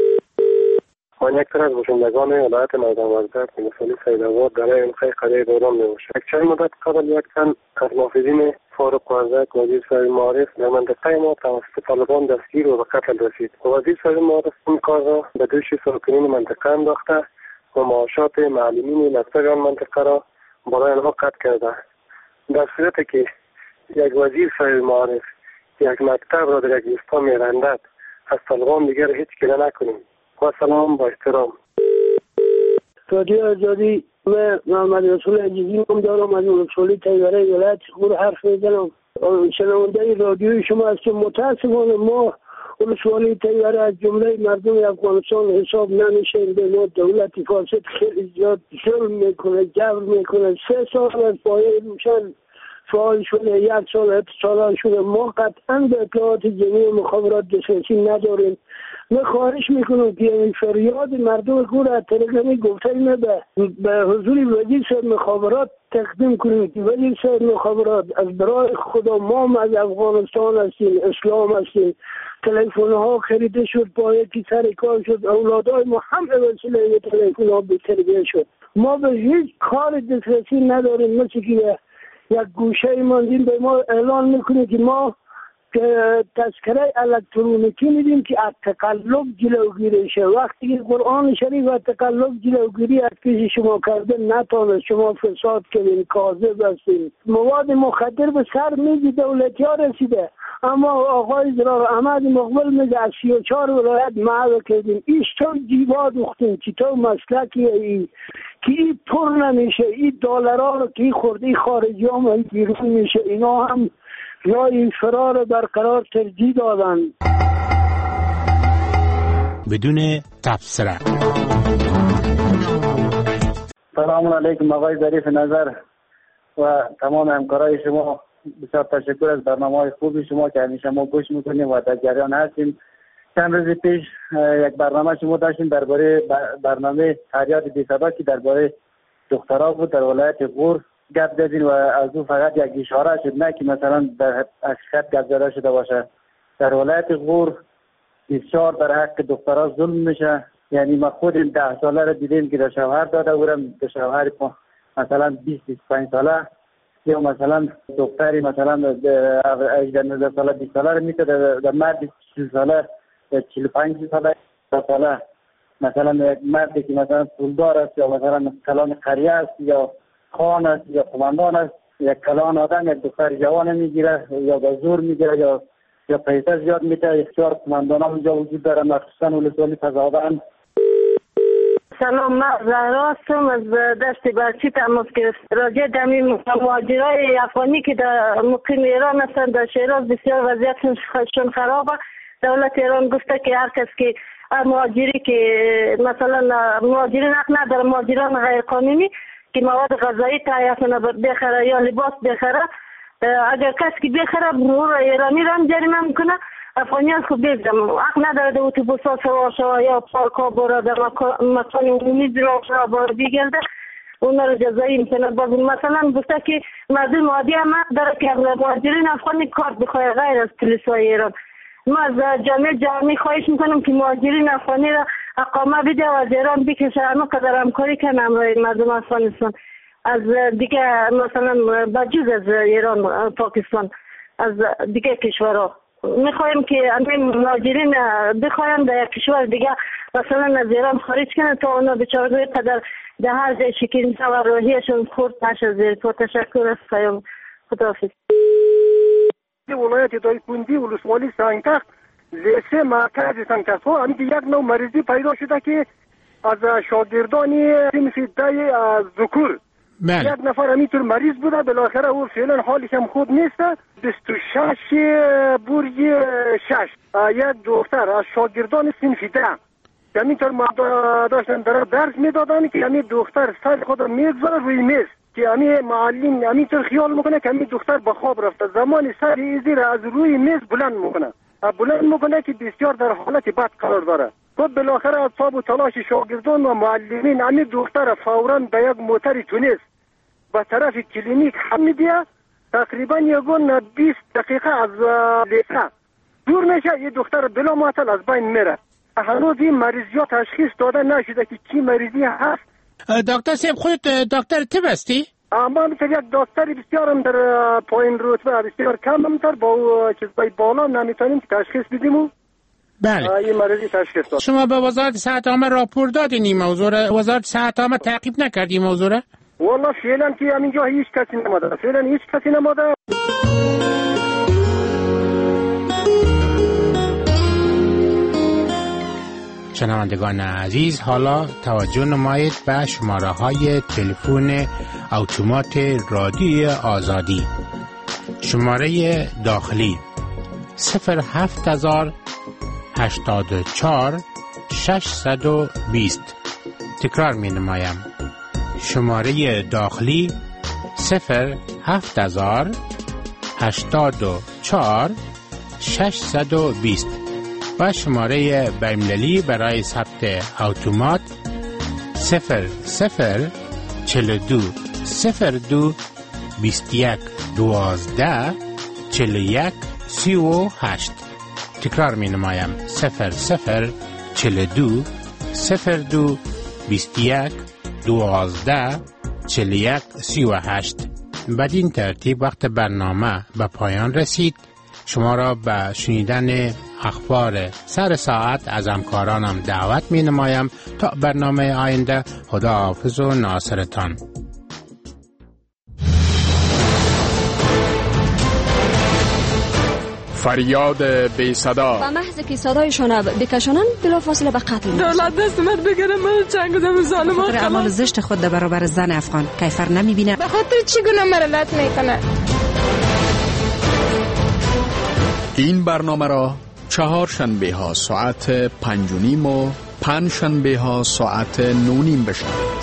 من یک تر از باشندگان ولایت میدان وردک که مسئول سیدآباد در این خیلی قریه دوران میباشد. یک چند مدت قبل یک تن از محافظین فاروق وردک وزیر صاحب معارف در منطقه ما توسط طالبان دستگیر و به قتل رسید. وزیر صاحب معارف این کار را به دوش ساکنین منطقه انداخته و معاشات معلمین لشکر آن منطقه را برای آنها قطع کرده. در صورتی که یک وزیر صاحب معارف یک مکتب را در یک استان می‌رندد، از طالبان دیگر هیچ گله نکنیم. با سلام، با احترام. رادیو آزادی و محمد رسول عزیزی هم دارم از رسولی تیوره ولایت خور حرف میزنم. شنونده رادیوی شما است که متاسفانه ما رسولی تیوره از جمله مردم افغانستان حساب نمیشه. به ما دولت فاسد خیلی زیاد ظلم میکنه، جبر میکنه. سه سال از پایه روشن فعال شده، یک سال اتصال شده. ما قطعا به اطلاعات جمعی مخابرات دسترسی نداریم. من خواهش میکنم که فریاد مردم خود از طریق می گفته اینه به, به حضور وزیر صاحب مخابرات تقدیم کنیم که وزیر صاحب مخابرات از برای خدا ما از افغانستان هستیم، اسلام هستیم، تلفن ها خریده شد، باید که سر کار شد، اولادای ما هم وسیله تلفن ها به تربیه شد. ما به هیچ کار دسترسی نداریم، مثل که یک گوشه ماندیم به ما اعلان میکنه که ما که تذکره الکترونیکی میدیم که از تقلب جلوگیری شه. وقتی که قرآن شریف از تقلب جلوگیری از پیش شما کرده نتانه، شما فساد کردین، کاذب هستین، مواد مخدر به سر میگی دولتی ها رسیده، اما آقای زرار احمد مقبل میگه از سی و چهار ولایت محو کردیم. ایش تو جیبا دوختیم که تو مسلکی ای که این پر نمیشه، این دلارا رو که خورده خارجی هم بیرون میشه، اینا هم رای فرار برقرار ترجیح دادن. بدون تبصره. سلام علیکم آقای ظریف نظر و تمام همکارای شما. بسیار تشکر از برنامه‌های خوبی شما که همیشه ما گوش میکنیم و در جریان هستیم. چند روز پیش یک برنامه شما داشتیم درباره برنامه فریاد بی سبب که درباره دخترها بود در ولایت غور گپ زدین و از او فقط یک اشاره شد، نه که مثلا در حقیقت گپ زده شده باشه. در ولایت غور بسیار در حق دخترها ظلم میشه. یعنی ما خود ده ساله رو دیدیم که در شوهر داده بودم، در شوهر مثلا بیست بیست و پنج ساله، یا مثلا دختری مثلا هجده نوزده ساله بیست ساله رو میده در مرد چهل ساله چهل و پنج ساله ساله. مثلا یک مردی که مثلا پولدار است یا مثلا کلان قریه است یا خان است یا قماندان است، یک کلان آدم یک دختر جوان میگیره یا به زور میگیره یا یا پیسه زیاد میده. اختیار قماندان ها اونجا وجود داره، مخصوصا ولسوالی تزادن. سلام، من زهرا هستم از دشت برچی تماس گرفت. راجع دمی مهاجرای افغانی که در مقیم ایران هستند در شیراز بسیار وضعیتشون خرابه. دولت ایران گفته که هر کس که مهاجری که مثلا مهاجرین حق نداره، مهاجران غیر قانونی که مواد غذایی تهیه کنه بخره یا لباس بخره، اگر کسی که بخره مرور ایرانی را هم جریمه میکنه. افغانیان خب بگم حق نداره در اتوبوس ها سوار شوه یا پارک ها برا در مکان عمومی را شوه بار بگرده، اونا رو جزایی میکنه. باز مثلا گفته که مردم عادی هم حق داره که مهاجرین افغانی کارت بخواه غیر از پلیس های ایران. ما از جامعه جهانی خواهش میکنم که مهاجرین افغانی را اقامه بده و از ایران بکشه، اما قدر همکاری کنه همراه مردم افغانستان. از دیگه مثلا بجز از ایران پاکستان از دیگه کشورها میخوایم که همین مهاجرین بخوایم در یک کشور دیگه مثلا از ایران خارج کنه تا اونا بیچاره قدر در هر جای شکل و روحیشون خورد نشه زیر تو. تشکر از خیام. خداحافظ. ولایت دایکنډي ولسوالي سنگتخت لیسه مرکز سنگتخت ها هم یک نوع مریضی پیدا شده که از شاگردانی صنف ده از ذکور یک نفر همینطور مریض بوده. بالاخره او فعلا حالش هم خوب نیست. بیست و شش بوری شش یک دختر از شاگردان صنف ده همینطور ما داشتن در درس میدادن که همین دختر سر خود میگذاره روی میز که همین معلم همینطور خیال میکنه که همین دختر به خواب رفته. زمان سر ایزی را از روی میز بلند میکنه بلند میکنه که بسیار در حالت بد قرار داره. خود بالاخره از تاب و تلاش شاگردان و معلمین همین دختر فوراً به یک موتر تونس به طرف کلینیک حمیدیه تقریبا یکون بیست دقیقه از لیسه دور میشه. یه دختر بلا معطل از بین میره. هنوز این مریضیات تشخیص داده نشده که چی مریضی هست. دکتر صاحب خودت دکتر طب هستی؟ اما مثل یک دکتر بسیارم در پایین رتبه بسیار کم هم تر با چیزای بالا نمیتونیم تشخیص بدیم. بله. این مریضی تشخیص داد. شما به وزارت صحت عامه راپور دادین این موضوع را؟ وزارت صحت عامه تعقیب نکردی این موضوع را؟ والله فعلا که همینجا هیچ کسی نماده. فعلا هیچ کسی نماده. شنوندگان عزیز، حالا توجه نمایید به شماره های تلفن اتومات رادیو آزادی. شماره داخلی صفر هفت هزار هشتاد و چهار ششصد و بیست. تکرار می نمایم. شماره داخلی صفر هفت هزار هشتاد و چهار ششصد و بیست. و شماره بین‌المللی برای ثبت اتومات صفر صفر چهل و دو صفر دو بیست و یک دوازده چهل و یک سی و هشت. تکرار می نمایم صفر صفر چهل و دو صفر دو بیست و یک دوازده چهل و یک سی و هشت. بدین ترتیب وقت برنامه به پایان رسید. شما را به شنیدن اخبار سر ساعت از همکارانم دعوت می نمایم. تا برنامه آینده، خدا حافظ و ناصرتان. فریاد بی صدا و محض که صدایشان بکشانن بلافاصله به قتل می‌رسند. دولت دست من بگیره من چنگ دم ظالما خاطر اعمال زشت خود در برابر زن افغان کیفر نمیبینه. به خاطر چی گناه مرلت میکنه؟ این برنامه را چهار شنبه ها ساعت پنج و نیم و پنج شنبه ها ساعت نو نیم بشنوید.